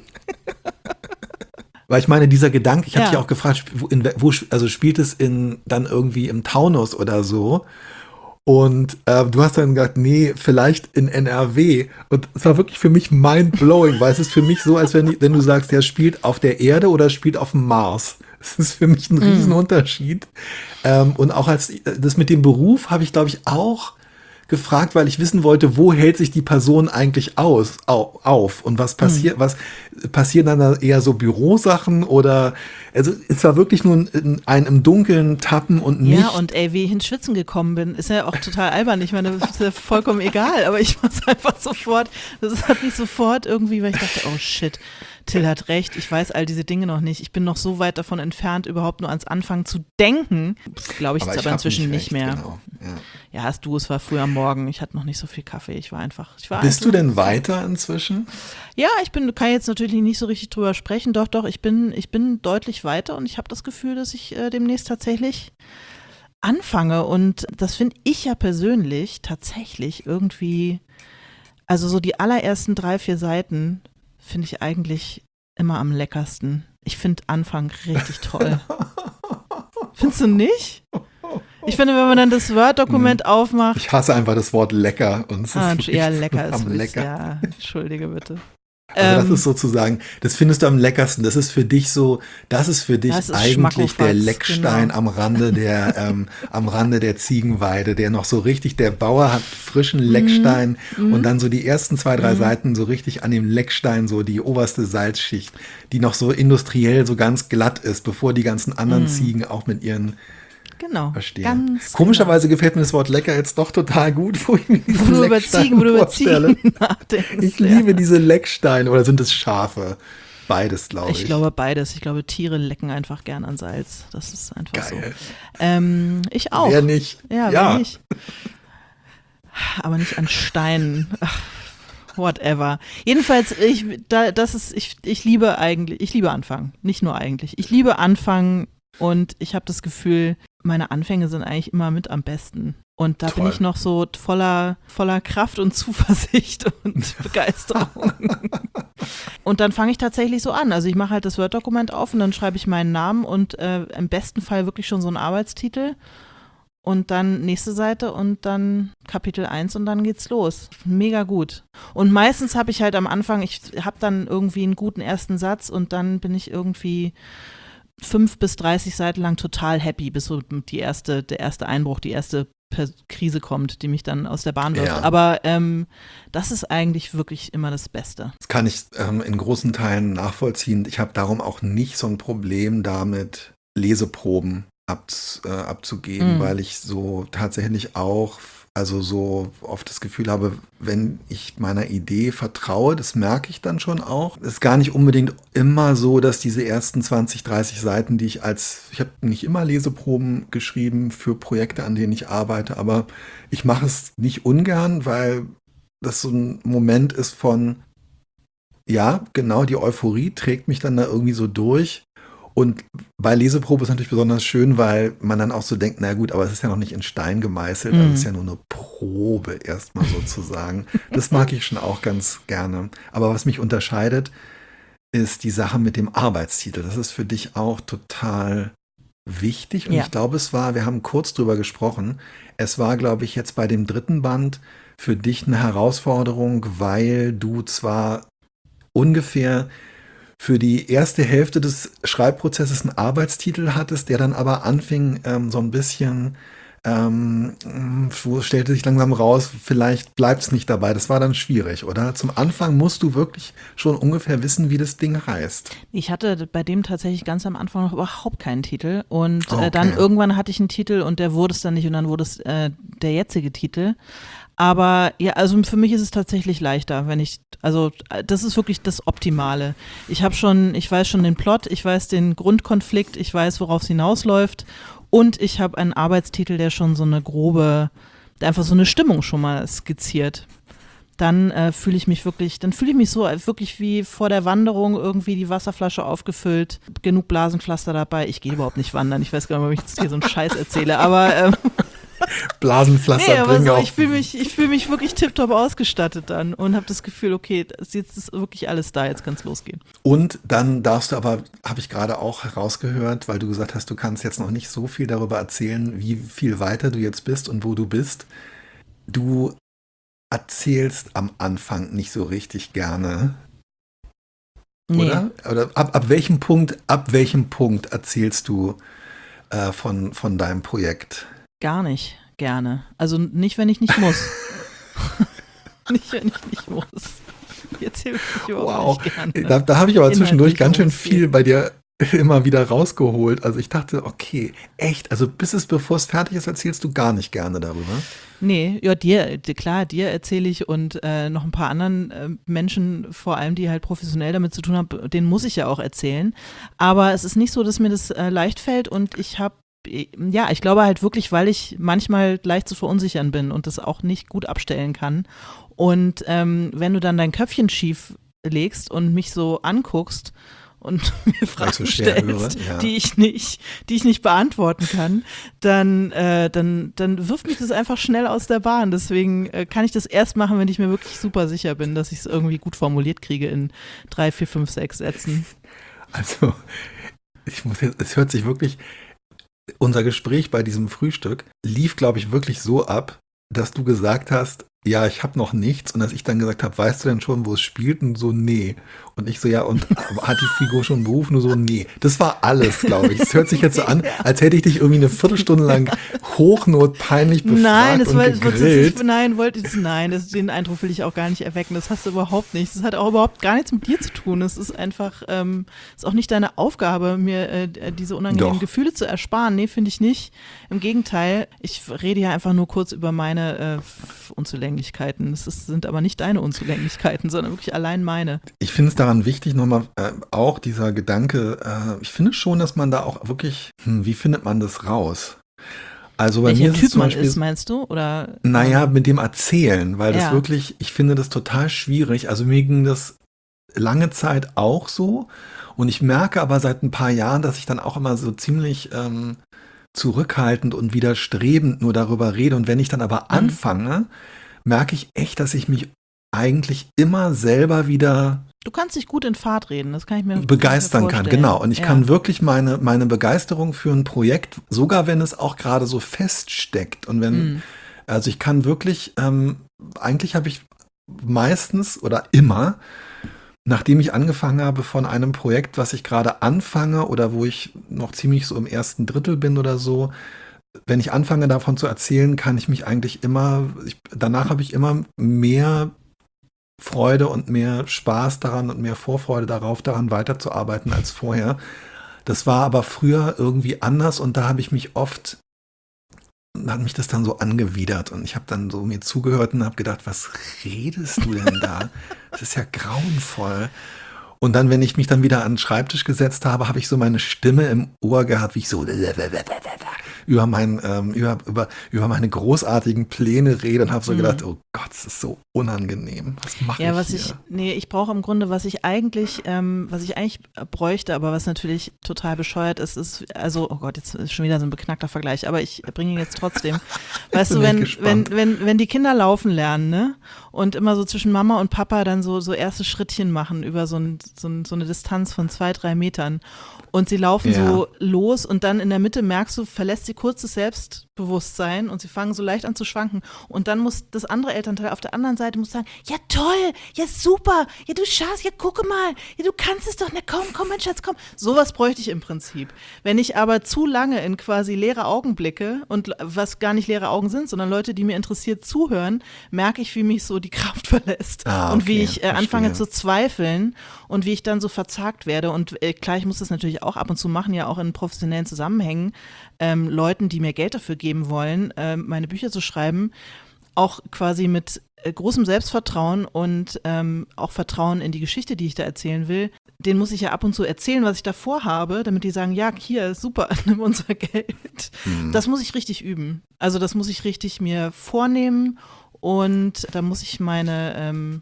Speaker 2: Weil ich meine, dieser Gedanke, ich habe dich auch gefragt, also spielt es dann irgendwie im Taunus oder so? Und du hast dann gesagt, nee, vielleicht in NRW. Und es war wirklich für mich mind-blowing, weil es ist für mich so, als wenn du sagst, der spielt auf der Erde oder spielt auf dem Mars. Das ist für mich ein Riesenunterschied. Und auch das mit dem Beruf habe ich, glaube ich, auch gefragt, weil ich wissen wollte, wo hält sich die Person eigentlich auf und was passieren dann da eher so Bürosachen oder, also es war wirklich nur ein im Dunkeln tappen und nicht.
Speaker 1: Ja, und wie ich ins Schwitzen gekommen bin, ist ja auch total albern, ich meine, das ist ja vollkommen egal, aber ich muss einfach sofort, das hat mich sofort irgendwie, weil ich dachte, oh shit, Till hat recht, ich weiß all diese Dinge noch nicht. Ich bin noch so weit davon entfernt, überhaupt nur ans Anfangen zu denken. Glaube ich jetzt aber inzwischen nicht mehr.
Speaker 2: Genau.
Speaker 1: Ja, es war früh am Morgen. Ich hatte noch nicht so viel Kaffee.
Speaker 2: Bist du denn weiter inzwischen?
Speaker 1: Ja, kann jetzt natürlich nicht so richtig drüber sprechen. Doch, ich bin deutlich weiter und ich habe das Gefühl, dass ich demnächst tatsächlich anfange. Und das finde ich ja persönlich tatsächlich irgendwie, also so die allerersten 3, 4 Seiten finde ich eigentlich immer am leckersten. Ich finde Anfang richtig toll. Findest du nicht? Ich finde, wenn man dann das Word-Dokument aufmacht.
Speaker 2: Ich hasse einfach das Wort lecker. Und es
Speaker 1: eher lecker ist
Speaker 2: lecker.
Speaker 1: Ja, entschuldige bitte.
Speaker 2: Also das ist sozusagen, das findest du am leckersten. Das ist für dich eigentlich der Leckstein am Rande der Ziegenweide, der noch so richtig, der Bauer hat frischen Leckstein und dann so die ersten 2, 3 Seiten so richtig an dem Leckstein so die oberste Salzschicht, die noch so industriell so ganz glatt ist, bevor die ganzen anderen Ziegen auch mit ihren verstehen. Komischerweise gefällt mir das Wort lecker jetzt doch total gut, wo ich mir diesen Leckstein vorstelle. Ich liebe diese Lecksteine. Oder sind es Schafe? Beides, glaube ich.
Speaker 1: Ich glaube beides. Ich glaube, Tiere lecken einfach gern an Salz. Das ist einfach
Speaker 2: geil.
Speaker 1: So. Ich auch.
Speaker 2: Wer nicht?
Speaker 1: Ja, wer nicht. Aber nicht an Steinen. Ach, whatever. Jedenfalls, ich liebe Anfang. Nicht nur eigentlich. Ich liebe Anfang und ich habe das Gefühl, meine Anfänge sind eigentlich immer mit am besten. Und da bin ich noch so voller Kraft und Zuversicht und Begeisterung. Und dann fange ich tatsächlich so an. Also ich mache halt das Word-Dokument auf und dann schreibe ich meinen Namen und im besten Fall wirklich schon so einen Arbeitstitel. Und dann nächste Seite und dann Kapitel 1 und dann geht's los. Mega gut. Und meistens habe ich halt am Anfang, ich habe dann irgendwie einen guten ersten Satz und dann bin ich irgendwie 5 bis 30 Seiten lang total happy, bis so der erste Einbruch, die erste Krise kommt, die mich dann aus der Bahn wirft.
Speaker 2: Ja.
Speaker 1: Aber das ist eigentlich wirklich immer das Beste.
Speaker 2: Das kann ich in großen Teilen nachvollziehen. Ich habe darum auch nicht so ein Problem damit, Leseproben abzugeben, weil ich so tatsächlich auch, also so oft das Gefühl habe, wenn ich meiner Idee vertraue, das merke ich dann schon auch. Es ist gar nicht unbedingt immer so, dass diese ersten 20, 30 Seiten, ich habe nicht immer Leseproben geschrieben für Projekte, an denen ich arbeite, aber ich mache es nicht ungern, weil das so ein Moment ist von, ja, genau, die Euphorie trägt mich dann da irgendwie so durch. Und bei Leseprobe ist natürlich besonders schön, weil man dann auch so denkt, na gut, aber es ist ja noch nicht in Stein gemeißelt, also es ist ja nur eine Probe erstmal sozusagen. Das mag ich schon auch ganz gerne. Aber was mich unterscheidet, ist die Sache mit dem Arbeitstitel. Das ist für dich auch total wichtig. Und
Speaker 1: Ja.
Speaker 2: ich glaube, wir haben kurz drüber gesprochen, es war, glaube ich, jetzt bei dem 3. Band für dich eine Herausforderung, weil du zwar ungefähr für die erste Hälfte des Schreibprozesses einen Arbeitstitel hattest, der dann aber anfing, so ein bisschen, wo stellte sich langsam raus, vielleicht bleibt es nicht dabei. Das war dann schwierig, oder? Zum Anfang musst du wirklich schon ungefähr wissen, wie das Ding heißt.
Speaker 1: Ich hatte bei dem tatsächlich ganz am Anfang noch überhaupt keinen Titel und
Speaker 2: Okay.
Speaker 1: dann irgendwann hatte ich einen Titel und der wurde es dann nicht und dann wurde es der jetzige Titel. Aber ja, also für mich ist es tatsächlich leichter, also das ist wirklich das Optimale. Ich weiß schon den Plot, ich weiß den Grundkonflikt, ich weiß, worauf es hinausläuft und ich habe einen Arbeitstitel, der schon so eine der einfach so eine Stimmung schon mal skizziert. Dann fühle ich mich so wirklich wie vor der Wanderung, irgendwie die Wasserflasche aufgefüllt, genug Blasenpflaster dabei. Ich gehe überhaupt nicht wandern, ich weiß gar nicht, ob ich jetzt hier so einen Scheiß erzähle, aber
Speaker 2: Blasenpflaster
Speaker 1: aber
Speaker 2: bringen
Speaker 1: so,
Speaker 2: auch.
Speaker 1: ich fühl mich wirklich tipptopp ausgestattet dann und habe das Gefühl, okay, jetzt ist wirklich alles da, jetzt kann es losgehen.
Speaker 2: Und dann darfst du aber, habe ich gerade auch herausgehört, weil du gesagt hast, du kannst jetzt noch nicht so viel darüber erzählen, wie viel weiter du jetzt bist und wo du bist. Du erzählst am Anfang nicht so richtig gerne,
Speaker 1: Nee,
Speaker 2: oder? Oder ab welchem Punkt erzählst du von deinem Projekt?
Speaker 1: gar nicht gerne. Also nicht, wenn ich nicht muss. Nicht, wenn ich nicht muss. Ich erzähle mich überhaupt nicht gerne.
Speaker 2: Da habe ich aber zwischendurch
Speaker 1: Inhaltlich,
Speaker 2: ganz schön
Speaker 1: worum es
Speaker 2: viel
Speaker 1: geht.
Speaker 2: bei dir immer wieder rausgeholt. Also ich dachte, okay, echt, also bevor es fertig ist, erzählst du gar nicht gerne darüber.
Speaker 1: Nee, ja, dir erzähle ich und noch ein paar anderen Menschen, vor allem, die halt professionell damit zu tun haben, denen muss ich ja auch erzählen. Aber es ist nicht so, dass mir das leicht fällt und ich glaube halt wirklich, weil ich manchmal leicht zu verunsichern bin und das auch nicht gut abstellen kann. Und wenn du dann dein Köpfchen schief legst und mich so anguckst und mir Fragen
Speaker 2: so schwer
Speaker 1: stellst,
Speaker 2: höre, ja.
Speaker 1: die ich nicht beantworten kann, dann wirft mich das einfach schnell aus der Bahn. Deswegen kann ich das erst machen, wenn ich mir wirklich super sicher bin, dass ich es irgendwie gut formuliert kriege in 3, 4, 5, 6 Sätzen.
Speaker 2: Also, es hört sich wirklich, unser Gespräch bei diesem Frühstück lief, glaube ich, wirklich so ab, dass du gesagt hast, ja, ich habe noch nichts. Und als ich dann gesagt habe, weißt du denn schon, wo es spielt? Und so, nee. Und ich so, ja, und hat die Figur schon einen Beruf? Nur so, nee. Das war alles, glaube ich. Es hört sich jetzt so an, als hätte ich dich irgendwie eine Viertelstunde lang hochnotpeinlich befragt und gegrillt.
Speaker 1: Den Eindruck will ich auch gar nicht erwecken. Das hast du überhaupt nicht. Das hat auch überhaupt gar nichts mit dir zu tun. Es ist einfach, ist auch nicht deine Aufgabe, mir diese unangenehmen
Speaker 2: Doch.
Speaker 1: Gefühle zu ersparen. Nee, finde ich nicht. Im Gegenteil, ich rede ja einfach nur kurz über meine Unzulänglichkeiten. Sind aber nicht deine Unzulänglichkeiten, sondern wirklich allein meine.
Speaker 2: Ich finde es daran wichtig, nochmal auch dieser Gedanke, ich finde schon, dass man da auch wirklich, wie findet man das raus? Also bei mir
Speaker 1: Welcher
Speaker 2: ist es
Speaker 1: Typ
Speaker 2: zum
Speaker 1: man
Speaker 2: Beispiel,
Speaker 1: ist, meinst du? Oder,
Speaker 2: naja, mit dem Erzählen, weil das
Speaker 1: Ja.
Speaker 2: wirklich, ich finde das total schwierig. Also mir ging das lange Zeit auch so und ich merke aber seit ein paar Jahren, dass ich dann auch immer so ziemlich zurückhaltend und widerstrebend nur darüber rede und wenn ich dann aber anfange, merke ich echt, dass ich mich eigentlich immer selber wieder
Speaker 1: Du kannst dich gut in Fahrt reden, das kann ich mir
Speaker 2: begeistern kann,
Speaker 1: vorstellen.
Speaker 2: genau. Und ich
Speaker 1: Ja.
Speaker 2: kann wirklich meine Begeisterung für ein Projekt, sogar wenn es auch gerade so feststeckt und wenn, also ich kann wirklich, eigentlich habe ich meistens oder immer, nachdem ich angefangen habe von einem Projekt, was ich gerade anfange oder wo ich noch ziemlich so im ersten Drittel bin oder so, wenn ich anfange davon zu erzählen, kann ich mich eigentlich danach habe ich immer mehr Freude und mehr Spaß daran und mehr Vorfreude darauf, daran weiterzuarbeiten als vorher. Das war aber früher irgendwie anders und da hat mich das dann so angewidert und ich habe dann so mir zugehört und habe gedacht, was redest du denn da? Das ist ja grauenvoll. Und dann, wenn ich mich dann wieder an den Schreibtisch gesetzt habe, habe ich so meine Stimme im Ohr gehabt, wie ich so über meine großartigen Pläne rede und habe so gedacht, oh Gott, das ist so unangenehm. Was mache ich hier?
Speaker 1: Ich brauche im Grunde, was ich eigentlich bräuchte, aber was natürlich total bescheuert ist, also, oh Gott, jetzt ist schon wieder so ein beknackter Vergleich, aber ich bringe ihn jetzt trotzdem. Weißt du, wenn die Kinder laufen lernen, ne? Und immer so zwischen Mama und Papa dann so erste Schrittchen machen über so eine Distanz von 2-3 Metern. Und sie laufen so los und dann in der Mitte merkst du, verlässt sie kurz das Selbstbewusstsein und sie fangen so leicht an zu schwanken. Und dann muss das andere Elternteil auf der anderen Seite sagen, ja toll, ja super, ja du schaust, ja gucke mal, ja du kannst es doch, na komm mein Schatz, komm. Sowas bräuchte ich im Prinzip. Wenn ich aber zu lange in quasi leere Augen blicke und was gar nicht leere Augen sind, sondern Leute, die mir interessiert zuhören, merke ich, wie mich so die Kraft verlässt und wie ich anfange zu zweifeln und wie ich dann so verzagt werde. Und klar, ich muss das natürlich auch ab und zu machen, ja auch in professionellen Zusammenhängen, Leuten, die mir Geld dafür geben wollen, meine Bücher zu schreiben, auch quasi mit großem Selbstvertrauen und auch Vertrauen in die Geschichte, die ich da erzählen will. Den muss ich ja ab und zu erzählen, was ich davor habe, damit die sagen, ja, hier, super, nimm unser Geld. Das muss ich richtig üben. Also das muss ich richtig mir vornehmen und da muss ich meine,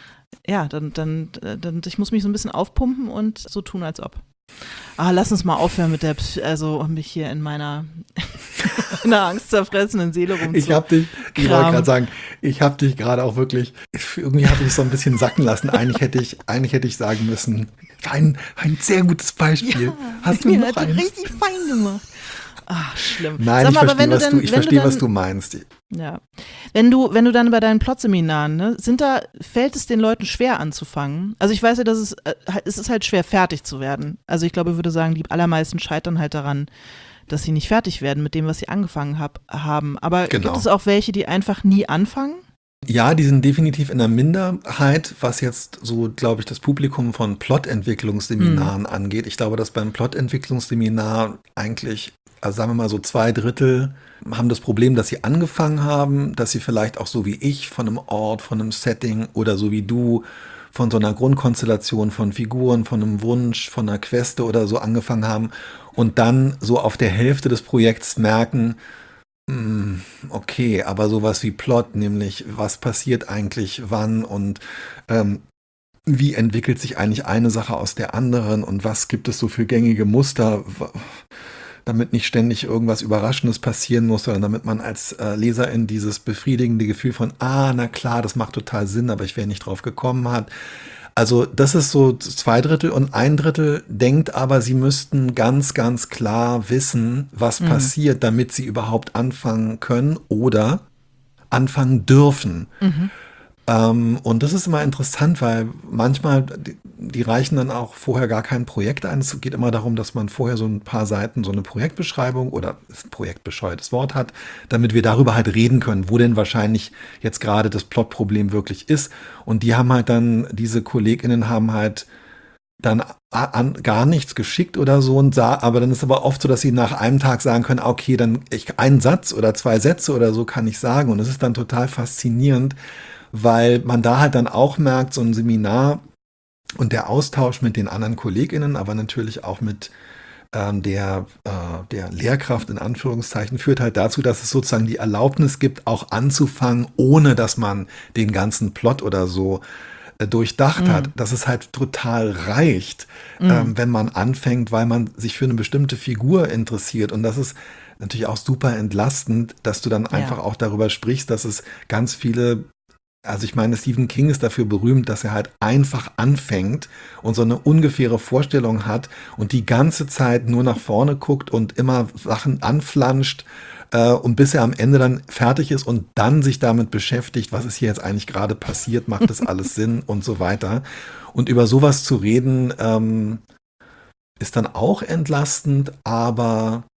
Speaker 1: ich muss mich so ein bisschen aufpumpen und so tun, als ob. Lass uns mal aufhören mit mich hier in meiner angstzerfressenen Seele rumzu.
Speaker 2: Ich wollte gerade sagen, ich habe dich gerade auch wirklich, irgendwie habe ich es so ein bisschen sacken lassen. Eigentlich hätte ich sagen müssen, ein sehr gutes Beispiel. Ja, hast du noch eins?
Speaker 1: Richtig fein gemacht. Schlimm.
Speaker 2: Nein, ich verstehe, was du meinst.
Speaker 1: Ja. Wenn du dann bei deinen Plotseminaren, ne, fällt es den Leuten schwer anzufangen? Also ich weiß ja, dass es ist halt schwer, fertig zu werden. Also ich glaube, ich würde sagen, die allermeisten scheitern halt daran, dass sie nicht fertig werden mit dem, was sie angefangen haben. Aber gibt es auch welche, die einfach nie anfangen?
Speaker 2: Ja, die sind definitiv in der Minderheit, was jetzt so, glaube ich, das Publikum von Plotentwicklungsseminaren angeht. Ich glaube, dass beim Plotentwicklungsseminar eigentlich, also sagen wir mal so 2/3 haben das Problem, dass sie angefangen haben, dass sie vielleicht auch so wie ich von einem Ort, von einem Setting oder so wie du von so einer Grundkonstellation von Figuren, von einem Wunsch, von einer Queste oder so angefangen haben und dann so auf der Hälfte des Projekts merken, okay, aber sowas wie Plot, nämlich was passiert eigentlich wann und wie entwickelt sich eigentlich eine Sache aus der anderen und was gibt es so für gängige Muster, damit nicht ständig irgendwas Überraschendes passieren muss, sondern damit man als Leserin dieses befriedigende Gefühl von, na klar, das macht total Sinn, aber ich wäre nicht drauf gekommen hat. Also das ist so 2/3 und 1/3 denkt aber, sie müssten ganz, ganz klar wissen, was passiert, damit sie überhaupt anfangen können oder anfangen dürfen. Und das ist immer interessant, weil manchmal, die reichen dann auch vorher gar kein Projekt ein. Es geht immer darum, dass man vorher so ein paar Seiten so eine Projektbeschreibung oder ist ein projektbescheuertes Wort hat, damit wir darüber halt reden können, wo denn wahrscheinlich jetzt gerade das Plotproblem wirklich ist. Und diese KollegInnen haben halt dann gar nichts geschickt oder so aber dann ist aber oft so, dass sie nach einem Tag sagen können, okay, dann einen Satz oder 2 Sätze oder so kann ich sagen. Und das ist dann total faszinierend, weil man da halt dann auch merkt, so ein Seminar und der Austausch mit den anderen KollegInnen, aber natürlich auch mit der Lehrkraft in Anführungszeichen, führt halt dazu, dass es sozusagen die Erlaubnis gibt, auch anzufangen, ohne dass man den ganzen Plot oder so durchdacht hat, dass es halt total reicht, wenn man anfängt, weil man sich für eine bestimmte Figur interessiert. Und das ist natürlich auch super entlastend, dass du dann einfach auch darüber sprichst, dass es ganz viele. Also ich meine, Stephen King ist dafür berühmt, dass er halt einfach anfängt und so eine ungefähre Vorstellung hat und die ganze Zeit nur nach vorne guckt und immer Sachen anflanscht und bis er am Ende dann fertig ist und dann sich damit beschäftigt, was ist hier jetzt eigentlich gerade passiert, macht das alles Sinn und so weiter. Und über sowas zu reden, ist dann auch entlastend, aber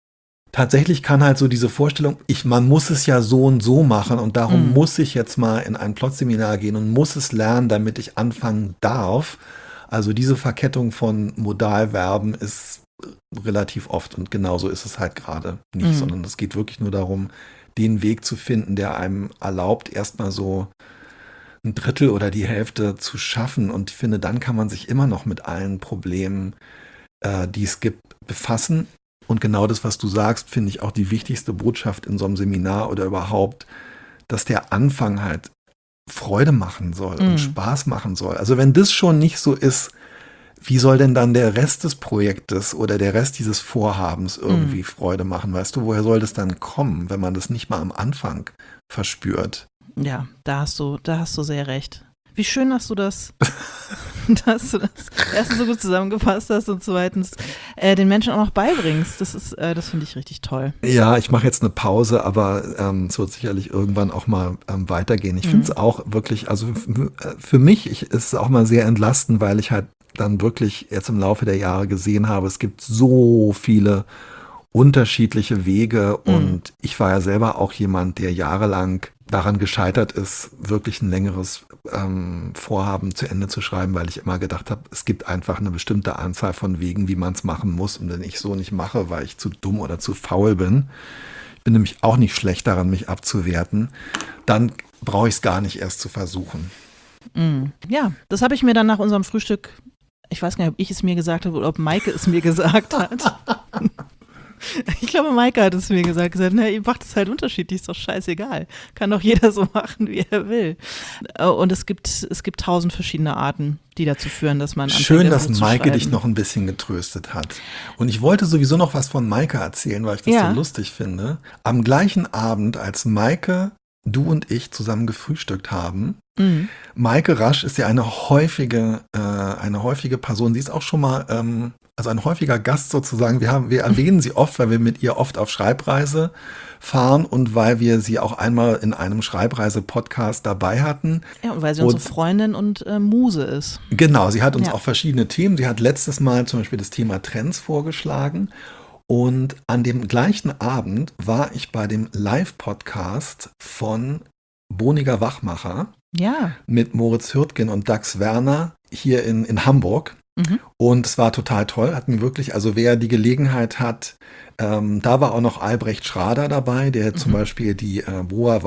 Speaker 2: Tatsächlich kann halt so diese Vorstellung, man muss es ja so und so machen und darum muss ich jetzt mal in ein Plotseminar gehen und muss es lernen, damit ich anfangen darf. Also diese Verkettung von Modalverben ist relativ oft und genauso ist es halt gerade nicht, sondern es geht wirklich nur darum, den Weg zu finden, der einem erlaubt, erstmal so ein Drittel oder die Hälfte zu schaffen. Und ich finde, dann kann man sich immer noch mit allen Problemen, die es gibt, befassen. Und genau das, was du sagst, finde ich auch die wichtigste Botschaft in so einem Seminar oder überhaupt, dass der Anfang halt Freude machen soll und Spaß machen soll. Also wenn das schon nicht so ist, wie soll denn dann der Rest des Projektes oder der Rest dieses Vorhabens irgendwie Freude machen? Weißt du, woher soll das dann kommen, wenn man das nicht mal am Anfang verspürt?
Speaker 1: Ja, da hast du sehr recht. Wie schön, dass du das erstens so gut zusammengefasst hast und zweitens den Menschen auch noch beibringst. Das finde ich richtig toll.
Speaker 2: Ja, ich mache jetzt eine Pause, aber es wird sicherlich irgendwann auch mal weitergehen. Ich finde es auch wirklich, also für mich ist es auch mal sehr entlastend, weil ich halt dann wirklich jetzt im Laufe der Jahre gesehen habe, es gibt so viele unterschiedliche Wege und ich war ja selber auch jemand, der jahrelang daran gescheitert ist, wirklich ein längeres Vorhaben zu Ende zu schreiben, weil ich immer gedacht habe, es gibt einfach eine bestimmte Anzahl von Wegen, wie man es machen muss und wenn ich so nicht mache, weil ich zu dumm oder zu faul bin, ich bin nämlich auch nicht schlecht daran, mich abzuwerten, dann brauche ich es gar nicht erst zu versuchen.
Speaker 1: Ja, das habe ich mir dann nach unserem Frühstück, ich weiß gar nicht, ob ich es mir gesagt habe oder ob Maike es mir gesagt hat. Ich glaube, Maike hat es mir gesagt, ihr macht es halt unterschiedlich, ist doch scheißegal. Kann doch jeder so machen, wie er will. Und es gibt 1000 verschiedene Arten, die dazu führen, dass man anfängt,
Speaker 2: Schön, dass
Speaker 1: zu
Speaker 2: Maike
Speaker 1: schreiben.
Speaker 2: dich noch ein bisschen getröstet hat. Und ich wollte sowieso noch was von Maike erzählen, weil ich das so lustig finde. Am gleichen Abend, als Maike, du und ich zusammen gefrühstückt haben, Maike Rasch ist ja eine häufige Person. Sie ist auch schon mal, also ein häufiger Gast sozusagen. Wir erwähnen sie oft, weil wir mit ihr oft auf Schreibreise fahren und weil wir sie auch einmal in einem Schreibreise-Podcast dabei hatten.
Speaker 1: Ja, und weil sie unsere Freundin und Muse ist.
Speaker 2: Genau, sie hat uns auch verschiedene Themen. Sie hat letztes Mal zum Beispiel das Thema Trends vorgeschlagen. Und an dem gleichen Abend war ich bei dem Live-Podcast von Boniger Wachmacher mit Moritz Hürtgen und Dax Werner hier in Hamburg. Und es war total toll, hat mir wirklich, also wer die Gelegenheit hat, da war auch noch Albrecht Schrader dabei, der zum Beispiel die Bova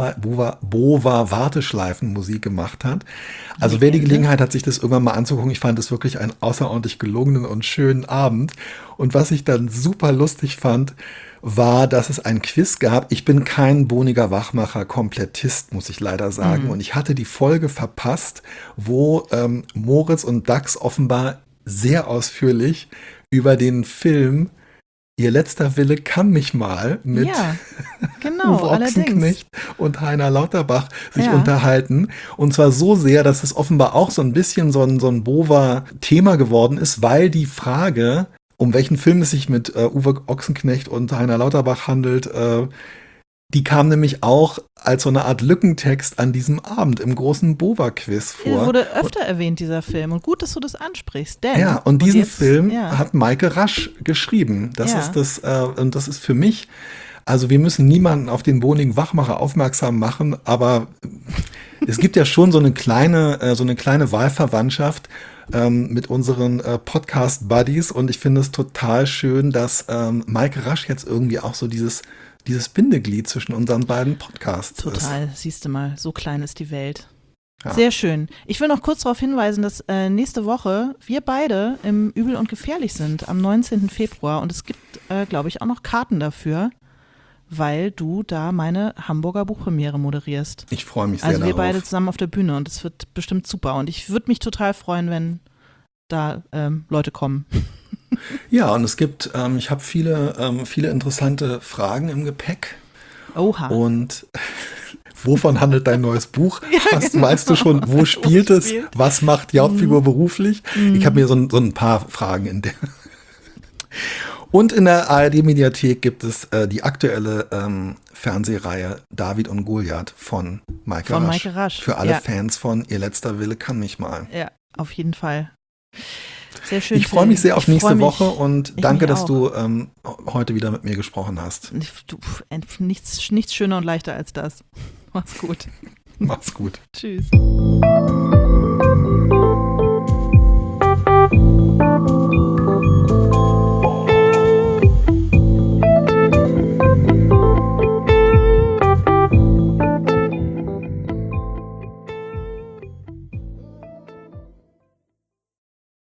Speaker 2: Warteschleifen-Musik gemacht hat. Also wer die Gelegenheit hat, sich das irgendwann mal anzugucken, ich fand es wirklich einen außerordentlich gelungenen und schönen Abend. Und was ich dann super lustig fand, war, dass es ein Quiz gab. Ich bin kein Boniger Wachmacher-Komplettist, muss ich leider sagen. Und ich hatte die Folge verpasst, wo Moritz und Dax offenbar sehr ausführlich über den Film Ihr letzter Wille kann mich mal mit Uwe Ochsenknecht und Heiner Lauterbach sich unterhalten. Und zwar so sehr, dass es offenbar auch so ein bisschen so ein Bova-Thema geworden ist, weil die Frage, um welchen Film es sich mit Uwe Ochsenknecht und Heiner Lauterbach handelt, die kam nämlich auch als so eine Art Lückentext an diesem Abend im großen Bova-Quiz vor.
Speaker 1: Er wurde öfter erwähnt, dieser Film. Und gut, dass du das ansprichst. Denn,
Speaker 2: ja, und diesen Film hat Maike Rasch geschrieben. Das ist das, und das ist für mich, also wir müssen niemanden auf den Bonigen Wachmacher aufmerksam machen, aber es gibt ja schon so eine kleine Wahlverwandtschaft mit unseren Podcast-Buddies und ich finde es total schön, dass Maike Rasch jetzt irgendwie auch so dieses Bindeglied zwischen unseren beiden Podcasts ist.
Speaker 1: Total, siehst du mal, so klein ist die Welt. Ja. Sehr schön. Ich will noch kurz darauf hinweisen, dass nächste Woche wir beide im Übel und Gefährlich sind, am 19. Februar. Und es gibt, glaube ich, auch noch Karten dafür, weil du da meine Hamburger Buchpremiere moderierst.
Speaker 2: Ich freue mich sehr darauf.
Speaker 1: Also wir beide zusammen auf der Bühne und es wird bestimmt super. Und ich würde mich total freuen, wenn da Leute kommen.
Speaker 2: Ja, und es gibt, ich habe viele interessante Fragen im Gepäck.
Speaker 1: Oha.
Speaker 2: Und wovon handelt dein neues Buch? Weißt du schon, wo spielt es? Was macht die Hauptfigur beruflich? Ich habe mir so ein paar Fragen in der. Und in der ARD-Mediathek gibt es die aktuelle Fernsehreihe David und Goliath von Maike Rasch.
Speaker 1: Maike Rasch.
Speaker 2: Für alle Fans von Ihr letzter Wille kann mich mal.
Speaker 1: Ja, auf jeden Fall. Sehr schön.
Speaker 2: Ich freue mich sehr auf nächste Woche und danke, dass
Speaker 1: auch.
Speaker 2: du heute wieder mit mir gesprochen hast.
Speaker 1: Nichts schöner und leichter als das. Mach's gut.
Speaker 2: Mach's gut.
Speaker 1: Tschüss.